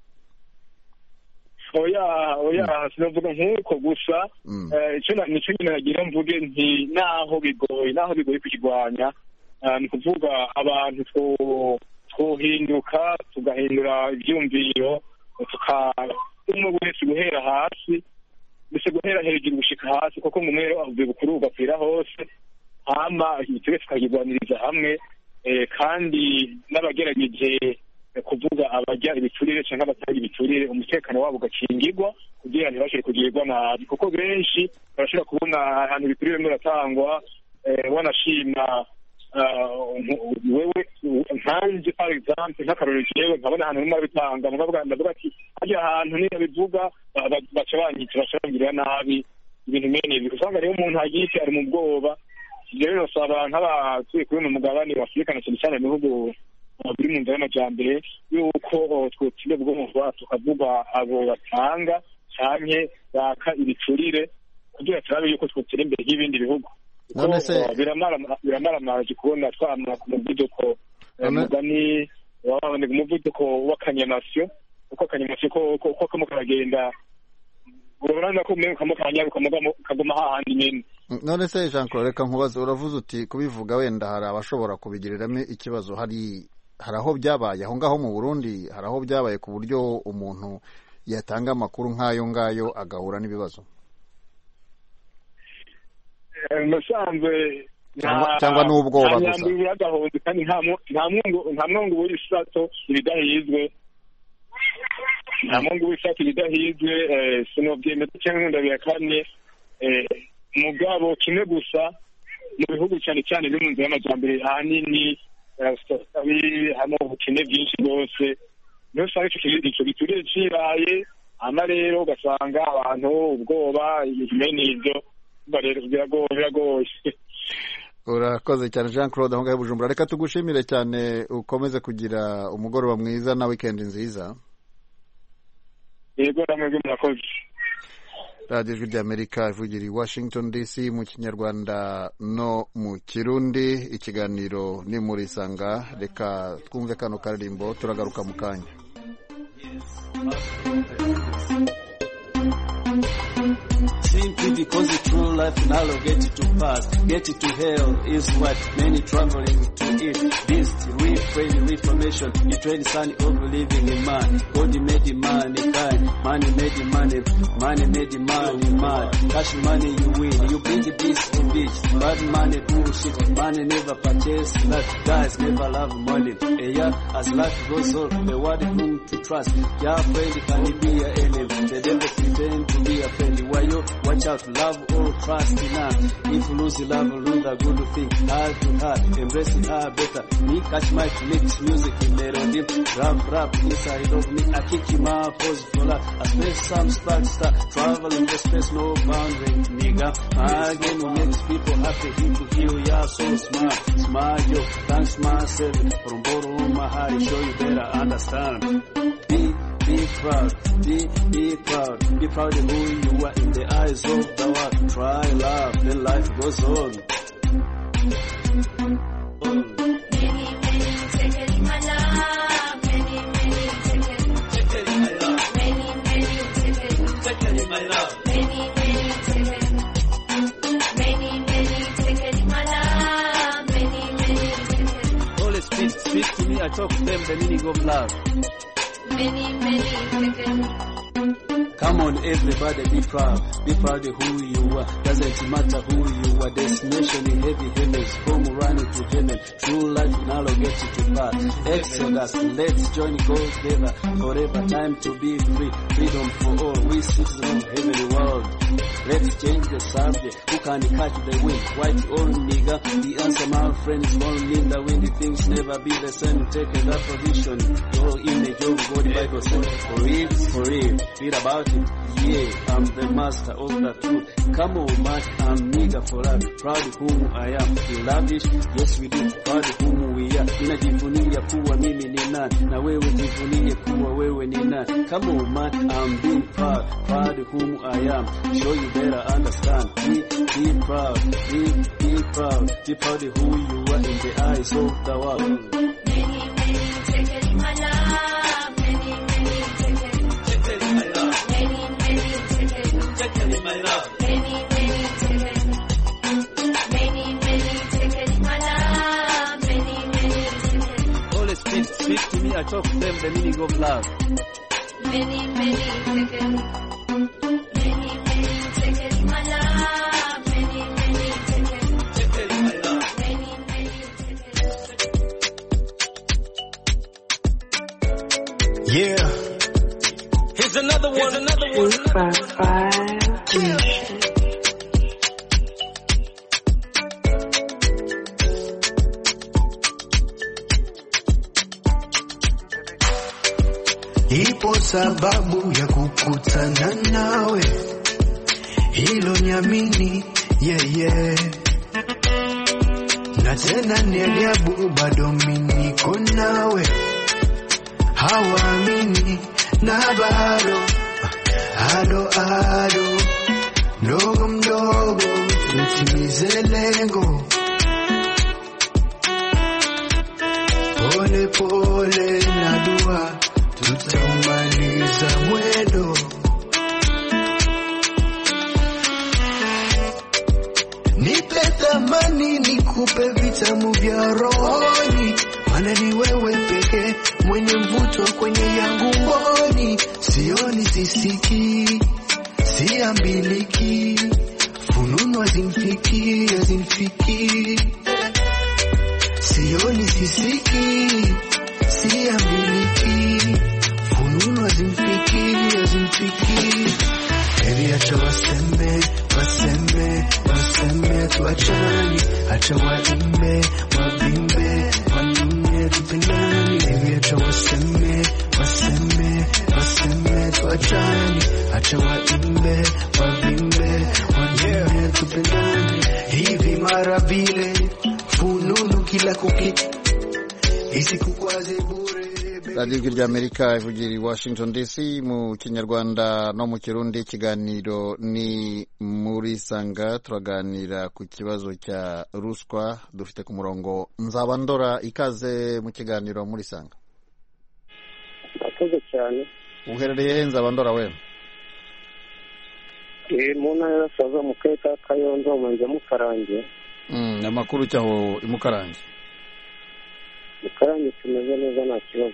Oya sinavuga nk'uko gusa, nicyo nyine nagira mvuge nti naho bigoye kukirwanya, ni kuvuga abantu twohinduka tugahindura ibyumviro, umwe wese guhera hasi, mbese guhera hejuru gushika hasi, kuko ngo umwe avuye bukuru ugakwira hose, hama twese tukagirwaniriza hamwe, kandi n'abagerageje kuvuga abajya ibiturire cyangwa abatari ibiturire, umutekano wabo ugakingirwa kugira ntibashobore kugirirwa nabi, kuko benshi barashobora kubona ahantu ibiturire bimwe biratangwa, wanashima wewe nkanjye par exemple nk'akarorero jewe nkabona ahantu bimwe babitanga, ndavuga ati hariya hantu niyo bivuga baca banyica, baca bangirira nabi, ibintu mene ibi. Usanga rero umuntu agiye ari mu bwoba. Rero nosaba nk'abatuye kuri uno mugabane wa Afurika na cyane cyane mu bihugu biri mu nzira y'amajyambere yuko twotinde bwumva tukavuga abo batanga canke baka ibiturire kugira turabe yuko twotira imbere y'ibindi bihugu. Biramaramaje kubona twamara ku muvuduko mugani waboneka umuvuduko w'akanyamasyo, uko akanyamasyo ko karagenda urabona ko umenye ukamukanya ukaguma hahandi nyene. None se Jean Claude, reka nkubaze, uravuze uti kubivuga wenda hari abashobora kubigiriramo ikibazo, hari aho byabaye aho ngaho mu Burundi, hari aho byabaye ku buryo umuntu yatanga amakuru nk'ayo ngayo agahura n'ibibazo? Musanzwe cyangwa n'ubwoba gusa nyambura kandi nta mwungu w'isato ibidahizwe, nta mwungu w'isato ibidahizwe, sinobyemeza cyangwa ndabihakanye. Mugabo kimwe gusa mu bihugu cyane cyane biri mu nzira y'amajyambere ahanini hano ubukene bwinshi rwose, niyo usanga icyo giturire ciraye, hano rero ugasanga abantu ubwoba bene ibyo biragoye. Urakoze cyane Jean Claude aho ngaho i Bujumbura. Reka tugushimire cyane, ukomeze kugira umugoroba mwiza na weekend nziza. Yego namwe murakoze. Radio Ijwi ry'Amerika ivugira i Washington DC mu Kinyarwanda no mu Kirundi. Ikiganiro ni muri Sanga. Reka twumve kano karirimbo, turagaruka mu kanya. Simply because the true life now get it to pass, get it to hell is what many traveling to it. This reformation, the trade son of living in man. God made the money kind, money made the money, money made the money mad. Cash money you win, you bring the beast to bitch. Bad money bullshit, money never purchase that. Guys never love money. Yeah, as life goes on, the world whom to trust. Your friend can be your enemy. The devil pretend to be a friend. Why you watch out, love or trust enough. If you lose love, lose a good thing. Heart to heart, embracing her better. Me catch my mix music in melody. Rap inside of me. I kick him out, pose for love. I space some sparks start traveling the space, no boundary, nigga. Again, we make people happy. People heal, yeah, so smart, yo. Thanks myself from bottom of my heart. Show you better understand. Be proud, be proud, be proud of who you are in the eyes of the world. Try love, then life goes on. Holy Spirit, speak to me, I talk to them the meaning of love. Many seconds. Come on, everybody, be proud of who you are. Doesn't matter who you are. Destination in heavy heavens, from running to heaven. True life now get you to pass. Exodus, let's join God together. Forever, time to be free. Freedom for all. We citizens of heavenly world. Let's change the subject. Who can catch the wind? White or nigga? The answer, my friend, is only in the wind. Things never be the same. Take that position. Your image of God, Bible says. For real. Read about it. Yeah, I'm the master of the truth. Come on, man, I'm nigga for life. Proud of whom I am. You lavish? Yes, we do. Proud of whom we are. Ninajivunia kuwa mimi ni nani. Na wewe jivunie kuwa wewe ni nani. Come on, man, I'm being proud of whom I am. Show you better understand. Be proud. Be proud of who you are in the eyes of the world. Many, take it in my love. Many, take it. Take it in my love. Holy Spirit, speak to me, I talk to them the meaning of love. Many seconds. Many seconds, my love. Many seconds. Seconds, my love. Many seconds. Yeah. Here's another one. 255 Nation. Ipo sababu ya kukutana nawe, hilo niamini, yeah. Na tena ni ajabu bado mimi niko nawe, hawaamini na bado ado mdogo mdogo tutimize lengo, pole pole na dua tutamaliza mwendo. sioni, sisiki, siambiliki, fununu hazinifiki, sioni, sisiki, siambiliki, fununu hazinifiki. Baby, acha waseme, tuachane, acha waimbe, wavimbe, wanune tupendane. Baby, acha waseme, tuachane, acha waimbe, wavimbe, wanune tupendane. Hivi mara vile fununu kila kuki isikukwaze bure. radiyo ry'Amerika ivugira i Washington DC mu kinyarwanda no mu kirundi. Ikiganiro ni muri Sanga, turaganira ku kibazo cya ruswa. Dufite ku murongo Nzabandora, ikaze mu kiganiro muri Sanga. Akoze cyane. Uherereye he Nzabandora we? Mu ntara y'Iburasirazuba mu karere ka Kayonza mu murenge wa Mukarange. Amakuru cyaho i Mukarange? Mukarange tumeze neza nta kibazo.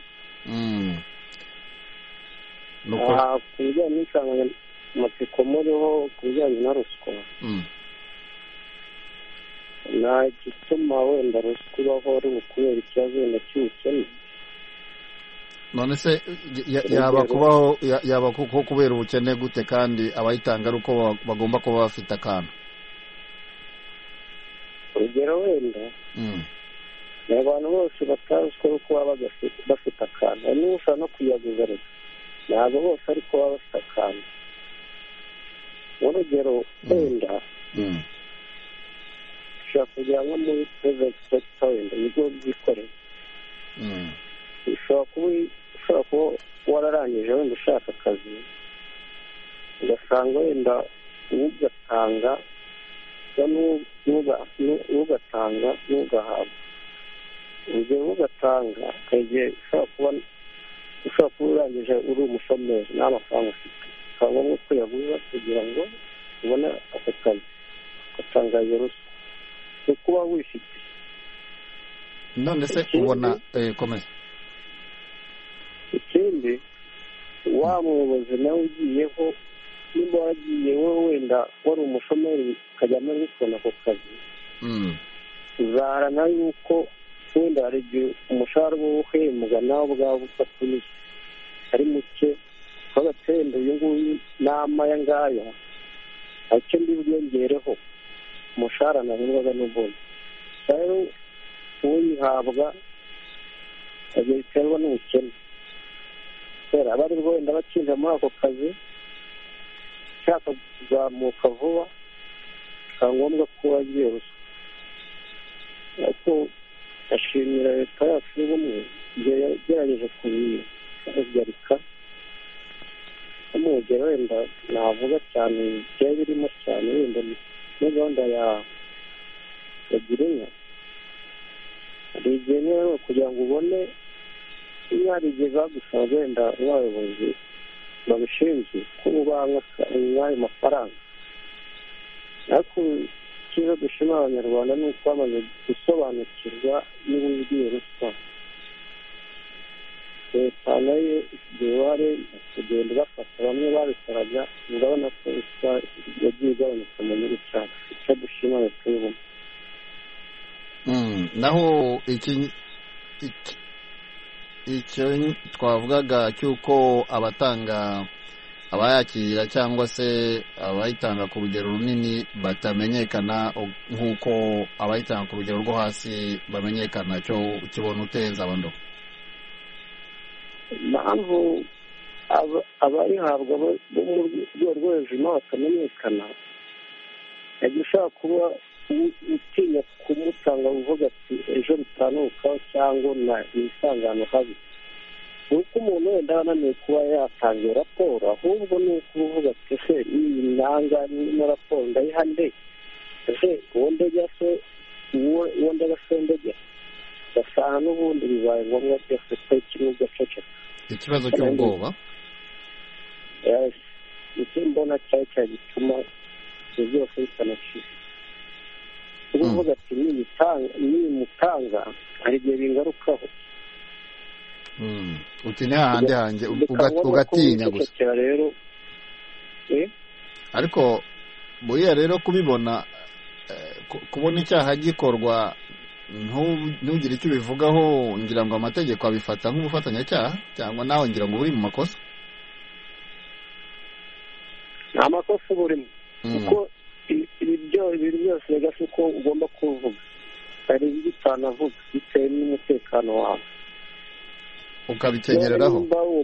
Ku bijyanye n'insanganyamatsiko muriho ku bijyanye na ruswa, nta gituma wenda ruswa ibaho ari ukubera ikibazo wenda cy'ubukene. None se yaba kuko kubera ubukene gute kandi abayitanga ari uko bagomba kuba bafite akantu? Urugero wenda ni abantu bose batazwi ko baba bafite akantu, niba ushaka no kuyaguza rero ntabwo bose ariko baba bafite akantu. Urugero wenda ushobora kujya nko muri private sector, wenda ibigo byikorera, ushobora kuba wararangije wenda ushaka akazi, ugasanga wenda ugatanga n'ugatanga n'ugahabwa. Urugero ugatanga igihe ushobora kuba urangije uri umushomeri nta mafaranga ufite, ukaba ngombwa ko yaguza kugira ngo ubone ako kazi, ugatanga iyo ruswa. ni ukuba wifite. none se ubona komeza. Ikindi wa muyobozi nawe ugiyeho, nimba wagiye wowe wenda wari umushomeri ukajya muri kubona ako kazi, uzaharana yuko wenda hari igihe umushahara uba uhembwa nawe ubwawe ufata ari muke, ugatenda uyu nguyu n'ama aya ngaya icyo ndi bwiyongereho umushahara nahembwaga n'ubundi. Rero uyihabwa agiye biterwa n'ubukene, kubera aba ari wenda bakinjira muri ako kazi ushaka kuzamuka vuba, bikaba ngombwa ko wagiye ruswa. ariko ashimira leta yacu y'ubumwe igihe yagerageje kubihagarika. Umugero wenda navuga cyane byari birimo cyane wenda muri gahunda ya Girinka, hari igihe rero kugira ngo ubone iyo hari igihe bagusaba wenda n'abayobozi babishinzwe ko ubanga nk'ayo mafaranga. ariko icyiza dushima abanyarwanda ni uko bamaze gusobanukirwa n'uburyo ruswa. leta nayo ifite uruhare mu kugenda bafata bamwe babikoraga, urabona ko ruswa yagiye igabanuka mu gihugu cyacu. icyo dushima leta y'ubumwe. naho icyo twavugaga cy'uko abayakira cyangwa se abayitanga ku rugero runini batamenyekana nk'uko abayitanga ku rugero rwo hasi bamenyekana, cyo ukibona utenza abando. impamvu abayihabwa bo mu rwego rwo hejuru nabo batamenyekana, yagiye ushaka kuba utinya kumutanga uvuga ati ejo bitanukaho cyangwa nisangano habi. ni uko umuntu wenda ananiwe kuba yatanga iyo raporo, ahubwo ni ukuvuga ati ese iyi nanga n'ino raporo ndayiha nde, ese uwo ndege se uwo ndege se ndege, ugasanga n'ubundi bibaye ngombwa byose ko kimwe ugaceceka. ikibazo cy'ubwoba nicyo mbona cyari gituma ibyo byose bitanacika. uvuga ati nimutanga hari igihe bingarukaho. utinya hahandi hanjye ugatinya gusa rero ariko buriya rero kubibona kubona icyaha gikorwa ntugire icyo ubivugaho ngira ngo amategeko abifata nk'ubufatanyacyaha cyangwa nawe ngira ngo uri mu makosa nta makosa uba urimo kuko ibi byose bigasa uko ugomba kuvuga hari ibyo utanavuga bitewe n'umutekano wawe ukabikenyereraho nimba uwo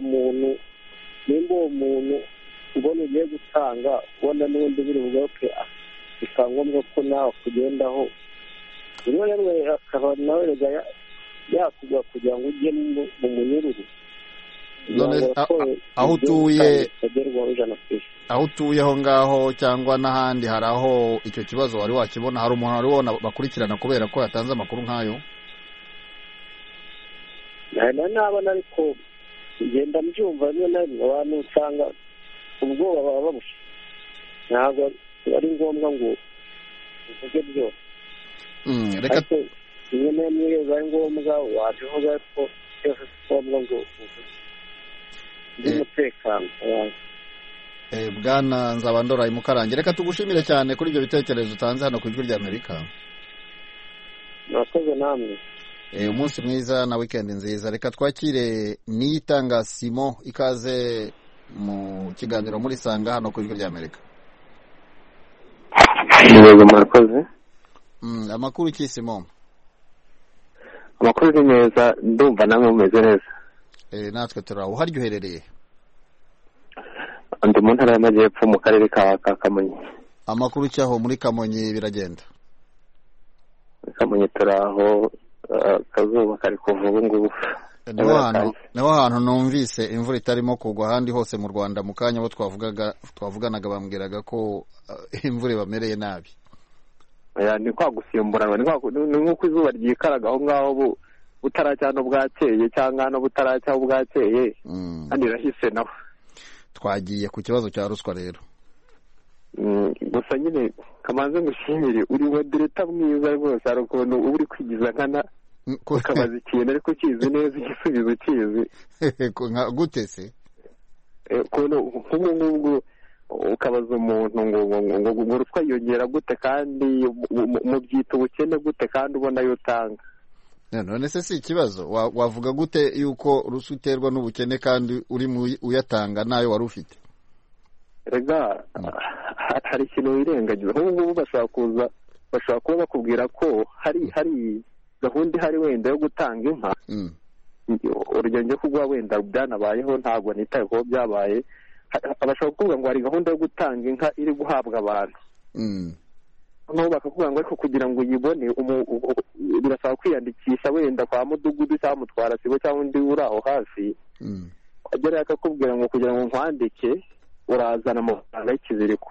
muntu ubona ugiye gutanga ubona n'ubundi biri bugaruke bikaba ngombwa ko nawe kugendaho rimwe na rimwe akaba nawe yakugwa kugira ngo ujye mu munyururu aho utuye aho ngaho cyangwa n'ahandi hari aho icyo kibazo wari wakibona hari umuntu wari wabona bakurikirana kubera ko yatanze amakuru nk'ayo nabona ariko ngenda mbyumva rimwe na rimwe abantu usanga ubwoba baba babusha ntabwo ari ngombwa ngo uvuge byose ariko rimwe na rimwe iyo bibaye ngombwa wabivuga ko byose si ngombwa ngo uvuge by'umutekano bwana Nzabandora Mukarange reka tugushimire cyane kuri ibyo bitekerezo utanze hano ku ijwi ry'Amerika. murakoze namwe umunsi mwiza na weekend nziza. Reka twakire Niyitanga Simon ikaze mu kiganiro muri Sanga hano ku ijwi ry'Amerika. Yego murakoze. Amakuru ki Simon? Amakuru ni neza ndumva namwe mumeze neza. Natwe turaho uharyo uherereye? Ndi mu ntara y'Amajyepfo mu karere ka Kamonyi. Amakuru cyaho muri Kamonyi biragenda? Kamonyi turaho kazuba kari kuva ubu ngubu. Naho hantu numvise imvura itarimo kugwa ahandi hose mu Rwanda mu kanya bo twavuganaga bambwiraga ko imvura bamereye nabi. Ni kwa gusimburana ni nk'uko izuba ryikaraga aho ngaho butaracya bwakeye cyangwa no butaracya bwakeye kandi rahise naho. Twagiye ku kibazo cya ruswa rero. Gusa nyine kamanze ngushimire uri we direta mwiza rwose ari ukuntu uri kwigiza nkana ukabaza ikintu ariko ukizi neza igisubizo ukizi. Gute se? Nk'ubu ukabaza umuntu ngo ruswa yongera gute kandi mu byita ubukene gute kandi ubona yo utanga. None se si ikibazo wavuga gute yuko ruswa iterwa n'ubukene kandi uri uyatanga nayo wari ufite? Rega hari ikintu wirengagiza nk'ubu bashobora kuba bakubwira ko hari gahunda ihari wenda yo gutanga inka. Urugendo kuguha wenda byanabayeho ntabwo nitaye ko byabaye. Abashobora kuvuga ngo hari gahunda yo gutanga inka iri guhabwa abantu. Noneho bakavuga ngo ariko kugira ngo uyibone birasaba kwiyandikisha wenda kwa mudugudu cyangwa mutwara sibo cyangwa undi uri aho hafi. Agera akakubwira ngo kugira ngo nkwandike urazana amafaranga y'ikiziriko.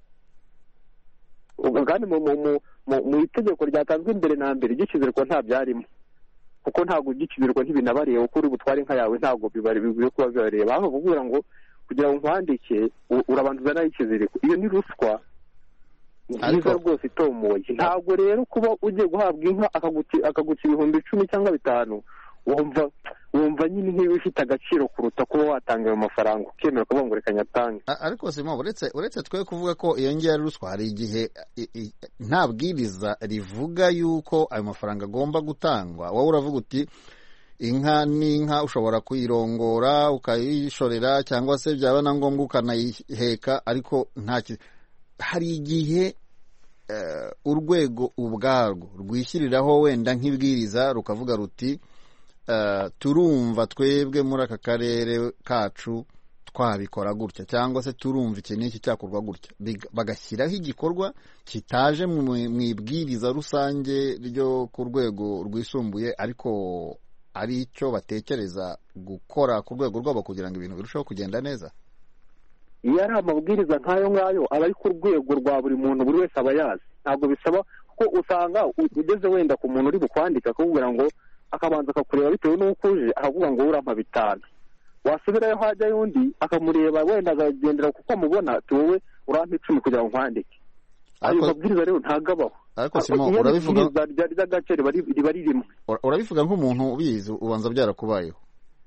Kandi mu itegeko ryatanzwe imbere na mbere ry'ikiziriko nta byarimo kuko ntabwo ry'ikiziriko ntibinabareba uko uri butware inka yawe ntabwo bikwiye kuba bibareba. Aho kuvuga ngo kugira ngo nkwandike urabanza uzana y'ikiziriko. Iyo ni ruswa nziza rwose itomoye. Ntabwo rero kuba ugiye guhabwa inka akaguca 10,000 cyangwa 5,000 wumva nyine nk'iyo ifite agaciro kuruta kuba watanga ayo mafaranga ukemera kuvuga ngo reka nyatange. Ariko Simon uretse twe kuvuga ko iyo ngiye ari ruswa hari igihe nta bwiriza rivuga yuko ayo mafaranga agomba gutangwa. Wowe uravuga uti inka n'inka ushobora kuyirongora ukayishorera cyangwa se byaba na ngombwa ukanayiheka ariko hari igihe urwego ubwarwo rwishyiriraho wenda nk'ibwiriza rukavuga ruti turumva twebwe muri aka karere kacu twabikora gutya cyangwa se turumva iki n'iki cyakorwa gutya bagashyiraho igikorwa kitaje mu ibwiriza rusange ryo ku rwego rwisumbuye ariko ari icyo batekereza gukora ku rwego rwabo kugira ngo ibintu birusheho kugenda neza. Iyo ari amabwiriza nk'ayo ngayo aba ari ku rwego rwa buri muntu buri wese aba yazi. Ntabwo bisaba ko usanga ugeze wenda ku muntu uri bukwandika akakubwira ngo akabanza akakureba bitewe n'uko uje akavuga ngo urampa 5. Wasubirayo hajyayo undi akamureba wenda akagendera kuko amubona ati wowe urampa 10 kugira ngo nkwandike. Ayo mabwiriza rero ntagabaho. Ariko Simon urabivuga ry'agace riba ririmo. Urabivuga nk'umuntu ubizi ubanza byarakubayeho.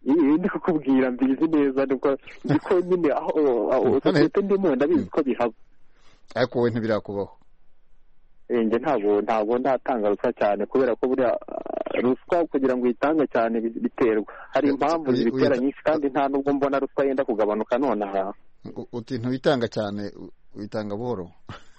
ndi kukubwira mbizi neza niko nyine aho sosiyete ndimo ndabizi ko bihaba. Ariko wowe ntibirakubaho? Njye ntabwo ndatanga ruswa cyane, kubera ko buriya ruswa kugira ngo uyitange cyane biterwa, hari impamvu zibitera nyinshi, kandi nta nubwo mbona ruswa yenda kugabanuka nonaha. Uti ntuyitanga cyane, uyitanga buhoro?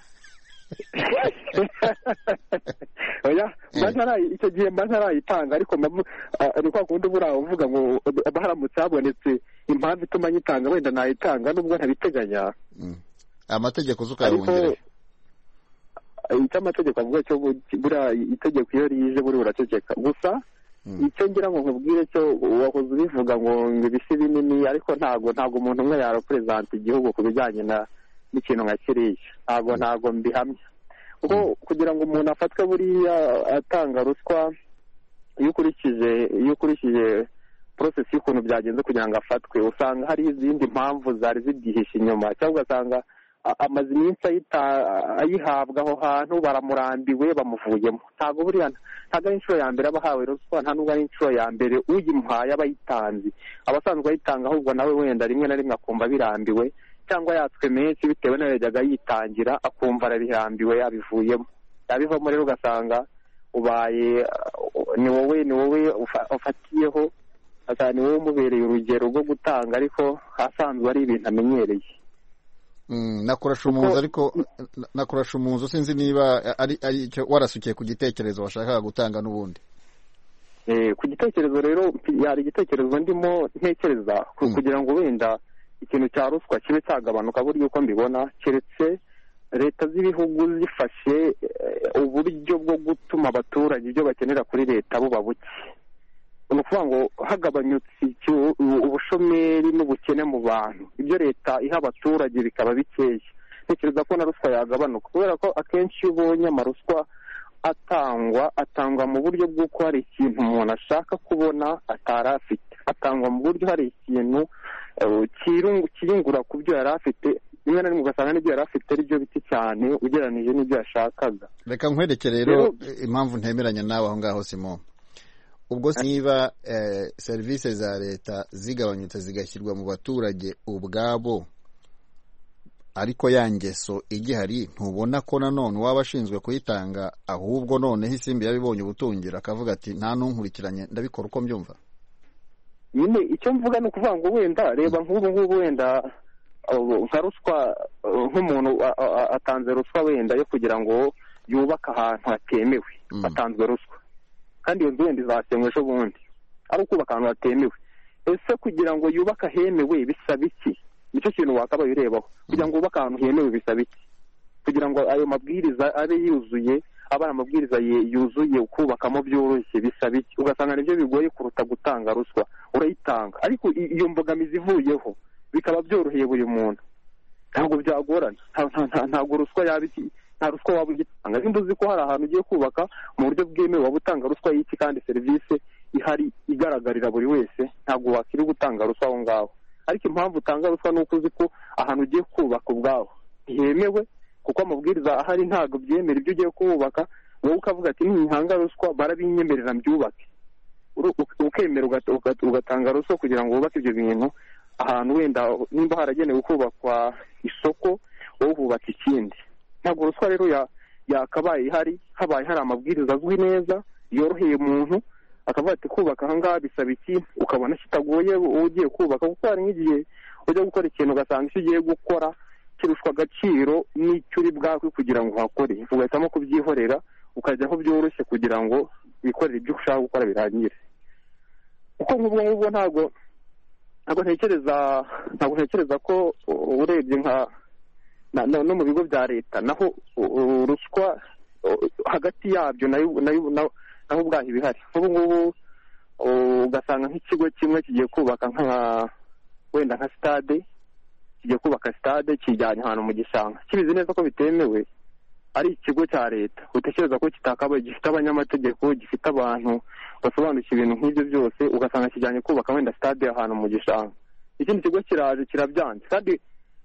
oya icyo gihe mba ntarayitanga, ariko ni kwa kundi buriya uvuga ngo haramutse habonetse impamvu ituma nyitanga wenda nayitanga nubwo ntabiteganya. Amategeko zukayongere icyo amategeko avuga cyo buriya itegeko iyo rije buri uraceceka. Gusa icyo ngira ngo nkubwire cyo wahoze ubivuga ngo ibisi binini, ariko ntabwo umuntu umwe yarepresenta igihugu ku bijyanye n'ikintu nka kiriya, ntabwo mbihamya. Kuko kugira ngo umuntu afatwe buriya atanga ruswa, iyo ukurikije process y'ukuntu byagenze kugira ngo afatwe, usanga hari izindi mpamvu zari zibyihishe inyuma, cyangwa ugasanga amaze iminsi ayihabwa aho hantu, baramurambiwe bamuvuyemo. Ntabwo ari inshuro ya mbere aba ahawe ruswa, nta nubwo ari inshuro ya mbere uyimuhaye aba ayitanze. Abasanzwe ayitanga ahubwo nawe wenda rimwe na rimwe akumva birambiwe, cyangwa yatswe menshi bitewe n'ayo yajyaga yitangira, akumva arabirambiwe yabivuyemo. Yabivamo rero ugasanga ubaye ni wowe ufatiyeho, ni wowe umubereye urugero rwo gutanga, ariko asanzwe ari ibintu amenyereye. nakurasha umunzu sinzi niba ari icyo warasukiye ku gitekerezo washakaga gutanga n'ubundi. Ku gitekerezo rero yari igitekerezo ndimo ntekereza kugira ngo wenda ikintu cya ruswa kibe cyagabanuka buryo uko mbibona, keretse leta z'ibihugu zifashe uburyo bwo gutuma abaturage ibyo bakenera kuri leta buba buke. Ni ukuvuga ngo hagabanyutse ubushomeri n'ubukene mu bantu, ibyo leta iha abaturage bikaba bikeya, ntekereza ko na ruswa yagabanuka. Kubera ko akenshi iyo ubonye amaruswa atangwa mu buryo bw'uko hari ikintu umuntu ashaka kubona atari afite, atangwa mu buryo hari ikintu kiyungura ku byo yari afite, rimwe na rimwe ugasanga n'ibyo yari afite ari byo biti cyane ugereranije n'ibyo yashakaga. Reka nkwereke rero impamvu ntemeranya nawe aho ngaho Simon. Ubwo niba serivisi za leta zigabanyutse zigashyirwa mu baturage ubwabo, ariko ya ngeso igihari, ntubona ko nanone waba ashinzwe kuyitanga, ahubwo noneho isimbi yabibonye ubutungira akavuga ati nta nunkurikiranye ndabikora uko mbyumva? Nyine icyo mvuga ni ukuvuga ngo wenda reba nk'ubu wenda nka ruswa, nk'umuntu atanze ruswa wenda yo kugira ngo yubake ahantu hatemewe, atanzwe ruswa, kandi iyo nzu wenda izasenywa ejo bundi, ari ukubaka ahantu hatemewe. Ese kugira ngo yubake ahemewe bisaba iki? Nicyo kintu wakabaye urebaho. Kugira ngo wubake ahantu hemewe bisaba iki? Kugira ngo ayo mabwiriza abe yuzuye, abana amabwiriza yuzuye ukubakamo byoroshye bisaba iki? Ugasanga nibyo bigoye kuruta gutanga ruswa. Urayitanga, ariko iyo mbogamizi ivuyeho bikaba byoroheye buri muntu, ntabwo byagorana. Ntabwo ruswa yaba iki, nta ruswa waba ugitanga. Nimba uzi ko hari ahantu ugiye kubaka mu buryo bwemewe, waba utanga ruswa y'iki, kandi serivisi ihari igaragarira buri wese, ntabwo wakiri gutanga ruswa aho ngaho. Ariko impamvu utanga ruswa ni uko uzi ko ahantu ugiye kubaka ubwaho ntihemewe, kuko amabwiriza ahari ntabwo byemera ibyo ugiye kubaka, wowe ukavuga ati nihanga ruswa barabinyemerera mbyubake, ukemera ugatanga ruswa kugira ngo wubake ibyo bintu. Ahantu wenda nimba haragenewe kubakwa isoko, wowe hubaka ikindi. Ntabwo ruswa rero yakabaye ihari, habaye hari amabwiriza azwi neza yoroheye umuntu, akavuga ati kubaka aha ngaha bisaba iki, ukabona kitagoye ugiye kubaka. Kuko hari nk'igihe ujya gukora ikintu ugasanga icyo ugiye gukora kirushwa agaciro n'icyo uri bwakwe kugira ngo uhakore, ugahitamo kubyihorera ukajya aho byoroshye kugira ngo wikorere ibyo ushaka gukora birangire. Kuko nk'ubwo ntabwo ntekereza ko urebye no mu bigo bya leta naho ruswa hagati yabyo naho ubwaho ibihari. Nk'ubu ngubu ugasanga nk'ikigo kimwe kigiye kubaka wenda nka stade, kigiye kubaka stade kijyanye ahantu mu gishanga, kibizi neza ko bitemewe, ari ikigo cya leta. Utekereza ko kitakabaye gifite abanyamategeko, gifite abantu basobanukiwe ibintu nk'ibyo byose, ugasanga kijyanye kubaka wenda stade ahantu mu gishanga. Ikindi kigo kiraje kirabyanze. Kandi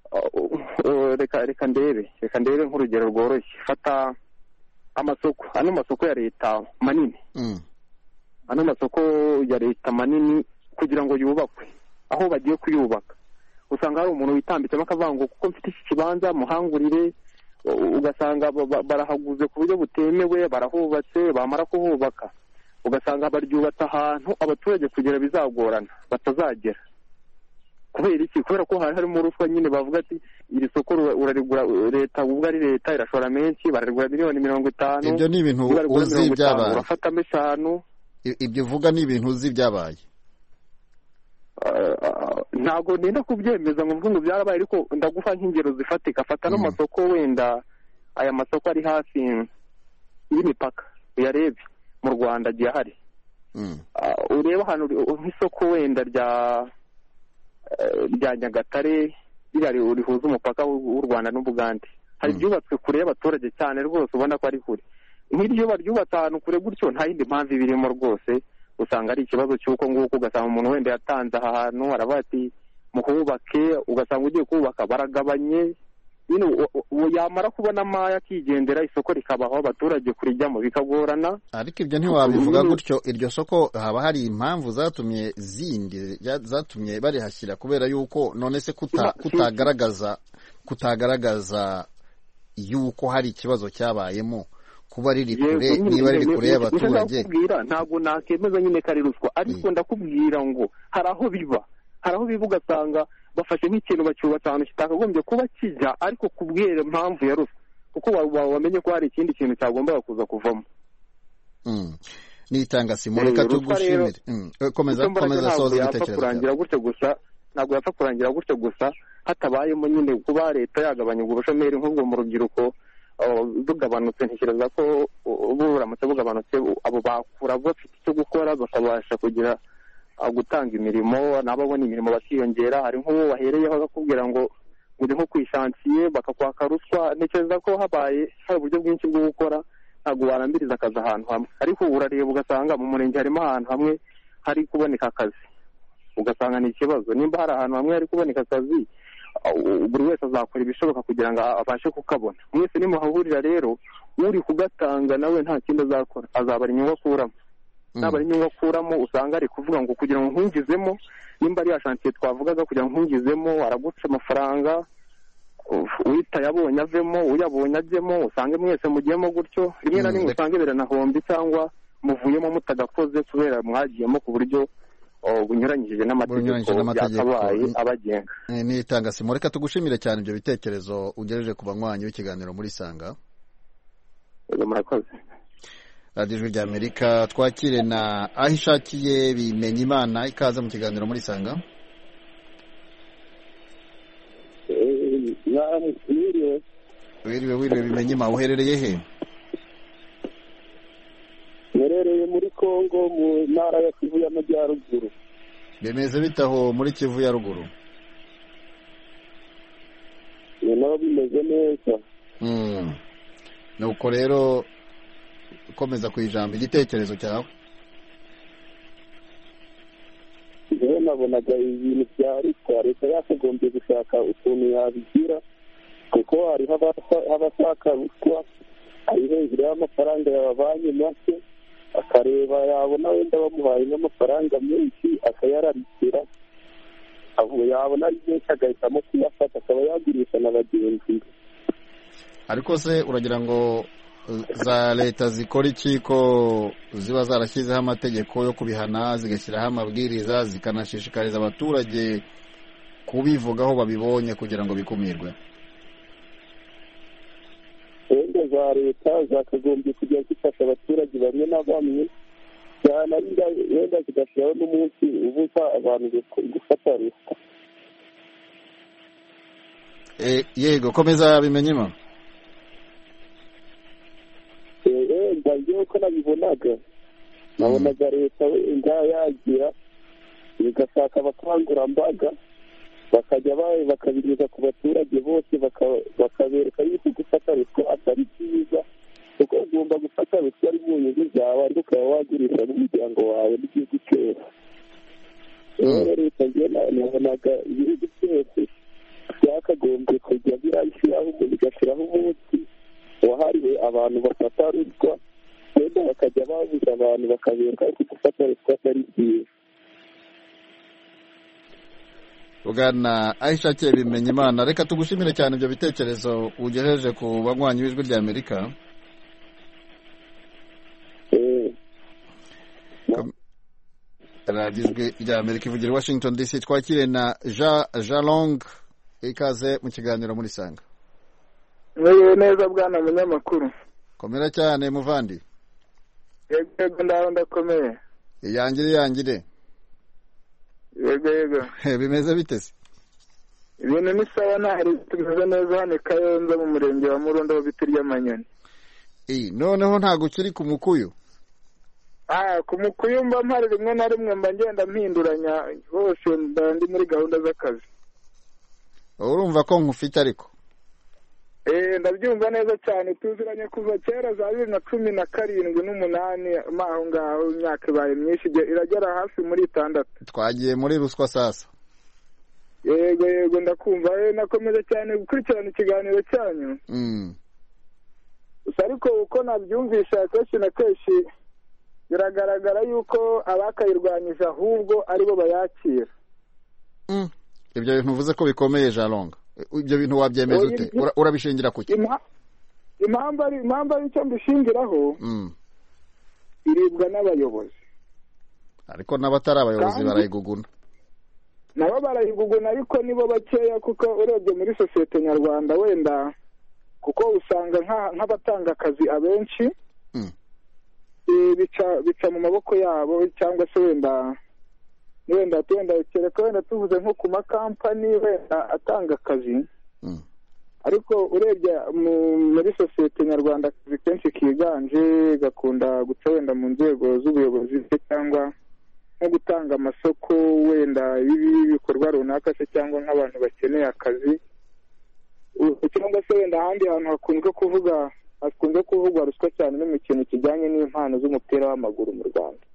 reka ndebe nk'urugero rworoshye. Fata amasoko, ano masoko ya leta manini, ano masoko ya leta manini kugira ngo yubakwe aho bagiye kuyubaka. Usanga hari umuntu witambitsemo akavuga ngo kuko mfite iki kibanza muhangurire, ugasanga barahaguze ku buryo butemewe, barahubatse, bamara kuhubaka ugasanga baryubatse ahantu abaturage kugera bizagorana batazagera. Kubera iki? Kubera ko harimo ruswa nyine, bavuga ati iri soko urarigura, leta ubwo ari leta irashora menshi, bararigura $50,000. Ibyo ni ibintu uzi byabaye, urafatamo 5. Ibyo uvuga ni ibintu uzi byabaye. Ntabwo nenda kubyemeza ngo mvuge ngo byarabaye, ariko ndagufa nk'ingero zifatika. Fata n'amasoko wenda, aya masoko ari hafi y'imipaka uyarebe mu Rwanda agiye ahari. Ureba ahantu nk'isoko wenda rya Nyagatare rihuza umupaka w'u Rwanda n'Ubugande, hari ibyubatswe kure y'abaturage cyane rwose, ubona ko ari kure. Nk'iryo baryubatse ahantu kure gutyo nta yindi mpamvu ibirimo rwose, usanga ari ikibazo cy'uko nguko. Ugasanga umuntu wenda yatanze aha hantu aravuga ati muhubake, ugasanga ugiye kubaka baragabanye, yamara kubona amaya akigendera, isoko rikabaho, abaturage kurijyamo bikagorana. Ariko ibyo ntiwabivuga gutyo, iryo soko haba hari impamvu zatumye barihashyira, kubera yuko none se kutagaragaza yuko hari ikibazo cyabayemo, kuba riri kure, niba riri kure y'abaturage. Ntabwo nakemeza nyine ko ari ruswa, ariko ndakubwira ngo hari aho biba ugasanga bafashe nk'ikintu bacyubatse ahantu kitakagombye kuba kijya, ariko kubwira impamvu ya ruswa, kuko wamenye ko hari ikindi kintu cyagombaga kuza kuvamo. Nitanga Simon, reka tugushimire. Komeza soza igitekerezo. Ntabwo yapfa kurangira gutyo gusa hatabayemo nyine kuba leta yagabanya ubushomeri nk'ubwo mu rubyiruko bugabanutse. Ntekereza ko buramutse bugabanutse, abo bakura bafite icyo gukora bakabasha kugira gutanga imirimo, n'ababona imirimo bakiyongera. Hari nk'uwo wahereyeho akakubwira ngo uri nko kwishansiye bakakwaka ruswa. Ntekereza ko hari uburyo bwinshi bwo gukora, ntabwo warambiriza akazi ahantu hamwe. Ariko urareba ugasanga mu murenge harimo ahantu hamwe hari kuboneka akazi, ugasanga ni ikibazo. Nimba hari ahantu hamwe hari kuboneka akazi, buri wese azakora ibishoboka kugira ngo abashe kukabona. Mwese nimuhahurira rero, uri kugatanga nawe nta kindi azakora, azabara inyungu akuramo. Nabara inyungu akuramo, usanga ari kuvuga ngo kugira ngo nkungizemo, nimba ari ya shantiye twavugaga, kugira ngo nkungizemo araguca amafaranga, uyitayabonye avemo, uyabonye ajyemo, usange mwese mugiyemo gutyo. Rimwe na rimwe usange biranahombi cyangwa muvuyemo mutagakoze kubera mwagiyemo ku buryo bunyuranyije n'amategeko yakabaye abagenga. Nitanga Simon, reka tugushimire cyane ibyo bitekerezo ugejeje ku banywanyi w'ikiganiro muri Sanga. Murakoze. Radio Ijwi ry'Amerika, twakire na Ahishakiye Bimenyimana, ikaze mu kiganiro muri Sanga. Wiriwe Bimenyima, uherereye he? Murereye muri Kongo, mu ntara ya Kivu y'Amajyaruguru. Bemeze bitaho muri Kivu ya ruguru? Nabo bimeze neza. Nuko rero ukomeza ku ijambo igitekerezo cyawe. Rero nabonaga ibintu bya leta yakagombye gushaka ukuntu yabigira, kuko hariho abashaka ruswa, ari hejuru y'amafaranga yabavanye make, akareba yabona wenda bamuhaye n'amafaranga menshi akayararikira, yabona ari menshi agahitamo kuyafata akaba yagurisha na bagenzi. Ariko se uragira ngo za leta zikora iki ko ziba zarashyizeho amategeko yo kubihana, zigashyiraho amabwiriza, zikanashishikariza abaturage kubivugaho babibonye kugira ngo bikumirwe? Wenda za leta zakagombye kujya zifasha abaturage bamwe na bamwe cyane, wenda zigashyiraho n'umunsi ubuza abantu gufata ruswa. Yego, komeza Bimenyima. Ngewe ko nabibonaga leta wenda yagira igashaka abakangurambaga bakajya bakabigeza ku baturage bose, bakabereka yuko gufata ruswa atari byiza, kuko ugomba gufata ruswa ari mu nyungu zawe, ariko ukaba wagurisha n'umuryango wawe n'igihugu cyose. Rero leta nabonaga ibihugu byose byakagombye kujya bigashyiraho umunsi wahariwe abantu bafata ruswa, wenda bakajya babuza abantu bakabereka ko gufata ruswa atari byiza. Bwana Aishakiye Bimenye Imana, reka tugushimire cyane ibyo bitekerezo ugejeje ku banywanyi b'Ijwi rya Amerika. Ijwi rya Amerika ivugira i Washington DC. Twakire na Jalong, ikaze mu kiganiro muri Sanga. Mwewe neza bwana munyamakuru. Komera cyane muvandi. Yego ndakomeye. Yangire. Yego. Bimeze bite se? Ibintu ni sawa, ntari tumeze neza hano Kayonza mu murenge wa Murundo biti ry'Amanyoni. Noneho ntago kiri ku Mukuyu. Ku Mukuyu mba mpari rimwe na rimwe mba ngenda mpinduranya hose ndi muri gahunda z'akazi. Urumva ko nkufite ariko? Ndabyumva neza cyane, tuziranye kuva kera za 2017 n'umunani maho ngaho, imyaka ibaye myinshi iragera hafi muri 6. Twagiye muri ruswa sasa. Yego ndakumva, nakomeza cyane gukurikirana ikiganiro cyanyu. Gusa ariko uko nabyumvisha kenshi na kenshi biragaragara yuko abakayirwanyije ahubwo aribo bayakira. Ibyo bintu uvuze ko bikomeye Jalonga. Ibyo bintu wabyemeza ute? Urabishingira kuki? Impamvu ari icyo mbishingiraho, iribwa n'abayobozi. Ariko n'abatari abayobozi barayiguguna. Nabo barayiguguna ariko nibo bakeya, kuko urebye muri sosiyete nyarwanda wenda, kuko usanga nk'abatanga akazi abenshi bica mu maboko yabo, cyangwa se wenda kereka wenda tuvuze nko ku makampani wenda atanga akazi. Ariko urebye muri sosiyete nyarwanda akazi kenshi kiganje gakunda guca wenda mu nzego z'ubuyobozi cyangwa nko gutanga amasoko wenda ibikorwa runaka se, cyangwa nk'abantu bakeneye akazi, cyangwa se wenda ahandi hantu hakunze kuvugwa ruswa cyane no mu kintu kijyanye n'impano z'umupira w'amaguru mu Rwanda.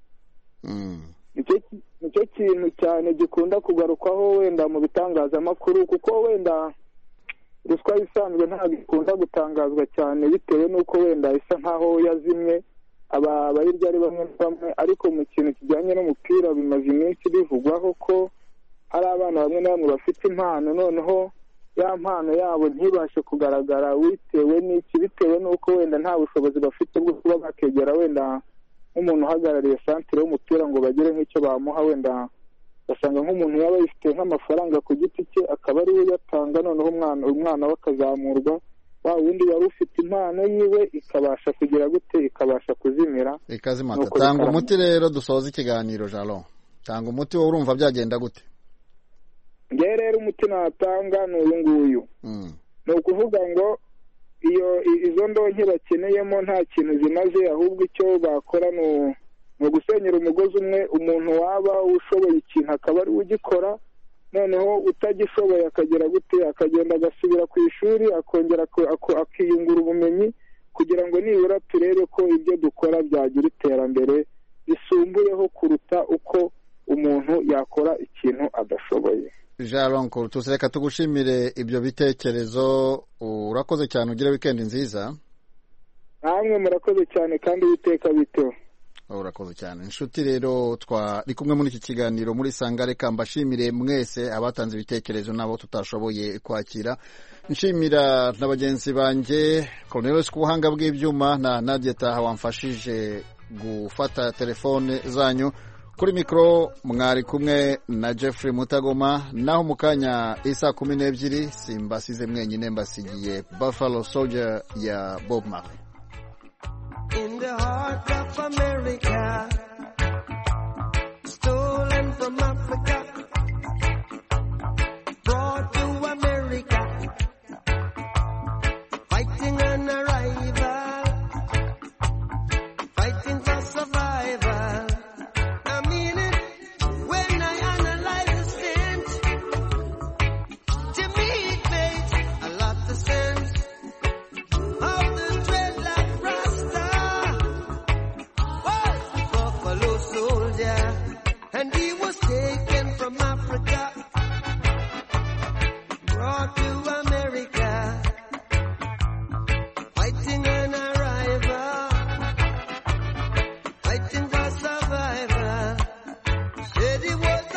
Nicyo kintu cyane gikunda kugarukwaho wenda mu bitangazamakuru, kuko wenda ruswa isanzwe ntabwo ikunda gutangazwa cyane bitewe n'uko wenda isa nkaho yazimye, abayirya ari bamwe na bamwe, ariko mu kintu kijyanye n'umupira bimaze iminsi bivugwaho ko hari abana bamwe na bamwe bafite impano, noneho ya mpano yabo ntibashe kugaragara bitewe n'uko wenda nta bushobozi bafite bwo kuba bakegera wenda nk'umuntu uhagarariye santire y'umupira ngo bagire nk'icyo bamuha. Wenda basanga nk'umuntu yaba yifite nk'amafaranga ku giti cye akaba ari we uyatanga, noneho umwana we akazamurwa, wa wundi wari ufite impano yiwe ikabasha kugira gute, ikabasha kuzimira, ikazimata. Tanga umuti rero dusoza ikiganiro Jalon. Tanga umuti wowe urumva byagenda gute? Nge rero umuti natanga ni uyu nguyu. Ni ukuvuga ngo izo ndonke bakeneyemo nta kintu zimaze, ahubwo icyo bakora ni ugusenyera umugozi umwe. Umuntu waba ushoboye ikintu akaba ari we ugikora, noneho utagishoboye akagera gute, akagenda agasubira ku ishuri, akongera akiyungura ubumenyi, kugira ngo nibura turebe ko ibyo dukora byagira iterambere risumbuyeho kuruta uko umuntu yakora ikintu adashoboye. Jalon Kurtus, reka tugushimire ibyo bitekerezo. Urakoze cyane, ugire weekend nziza. Namwe murakoze cyane kandi witeka bito. Urakoze cyane. Inshuti rero twari kumwe muri iki kiganiro muri Sanga, reka mbashimire mwese abatanze ibitekerezo nabo tutashoboye kwakira. Nshimira n'abagenzi banjye Cornelius ku buhanga bw'ibyuma na Nadia Taha wamfashije gufata telefone zanyu. Kuri mikro mwari kumwe na Jeffrey Mutagoma, naho mukanya isa 12 simbasize mwenyine, mbasigiye Buffalo Soldier ya Bob Marley. In the heart of America, stolen from Africa.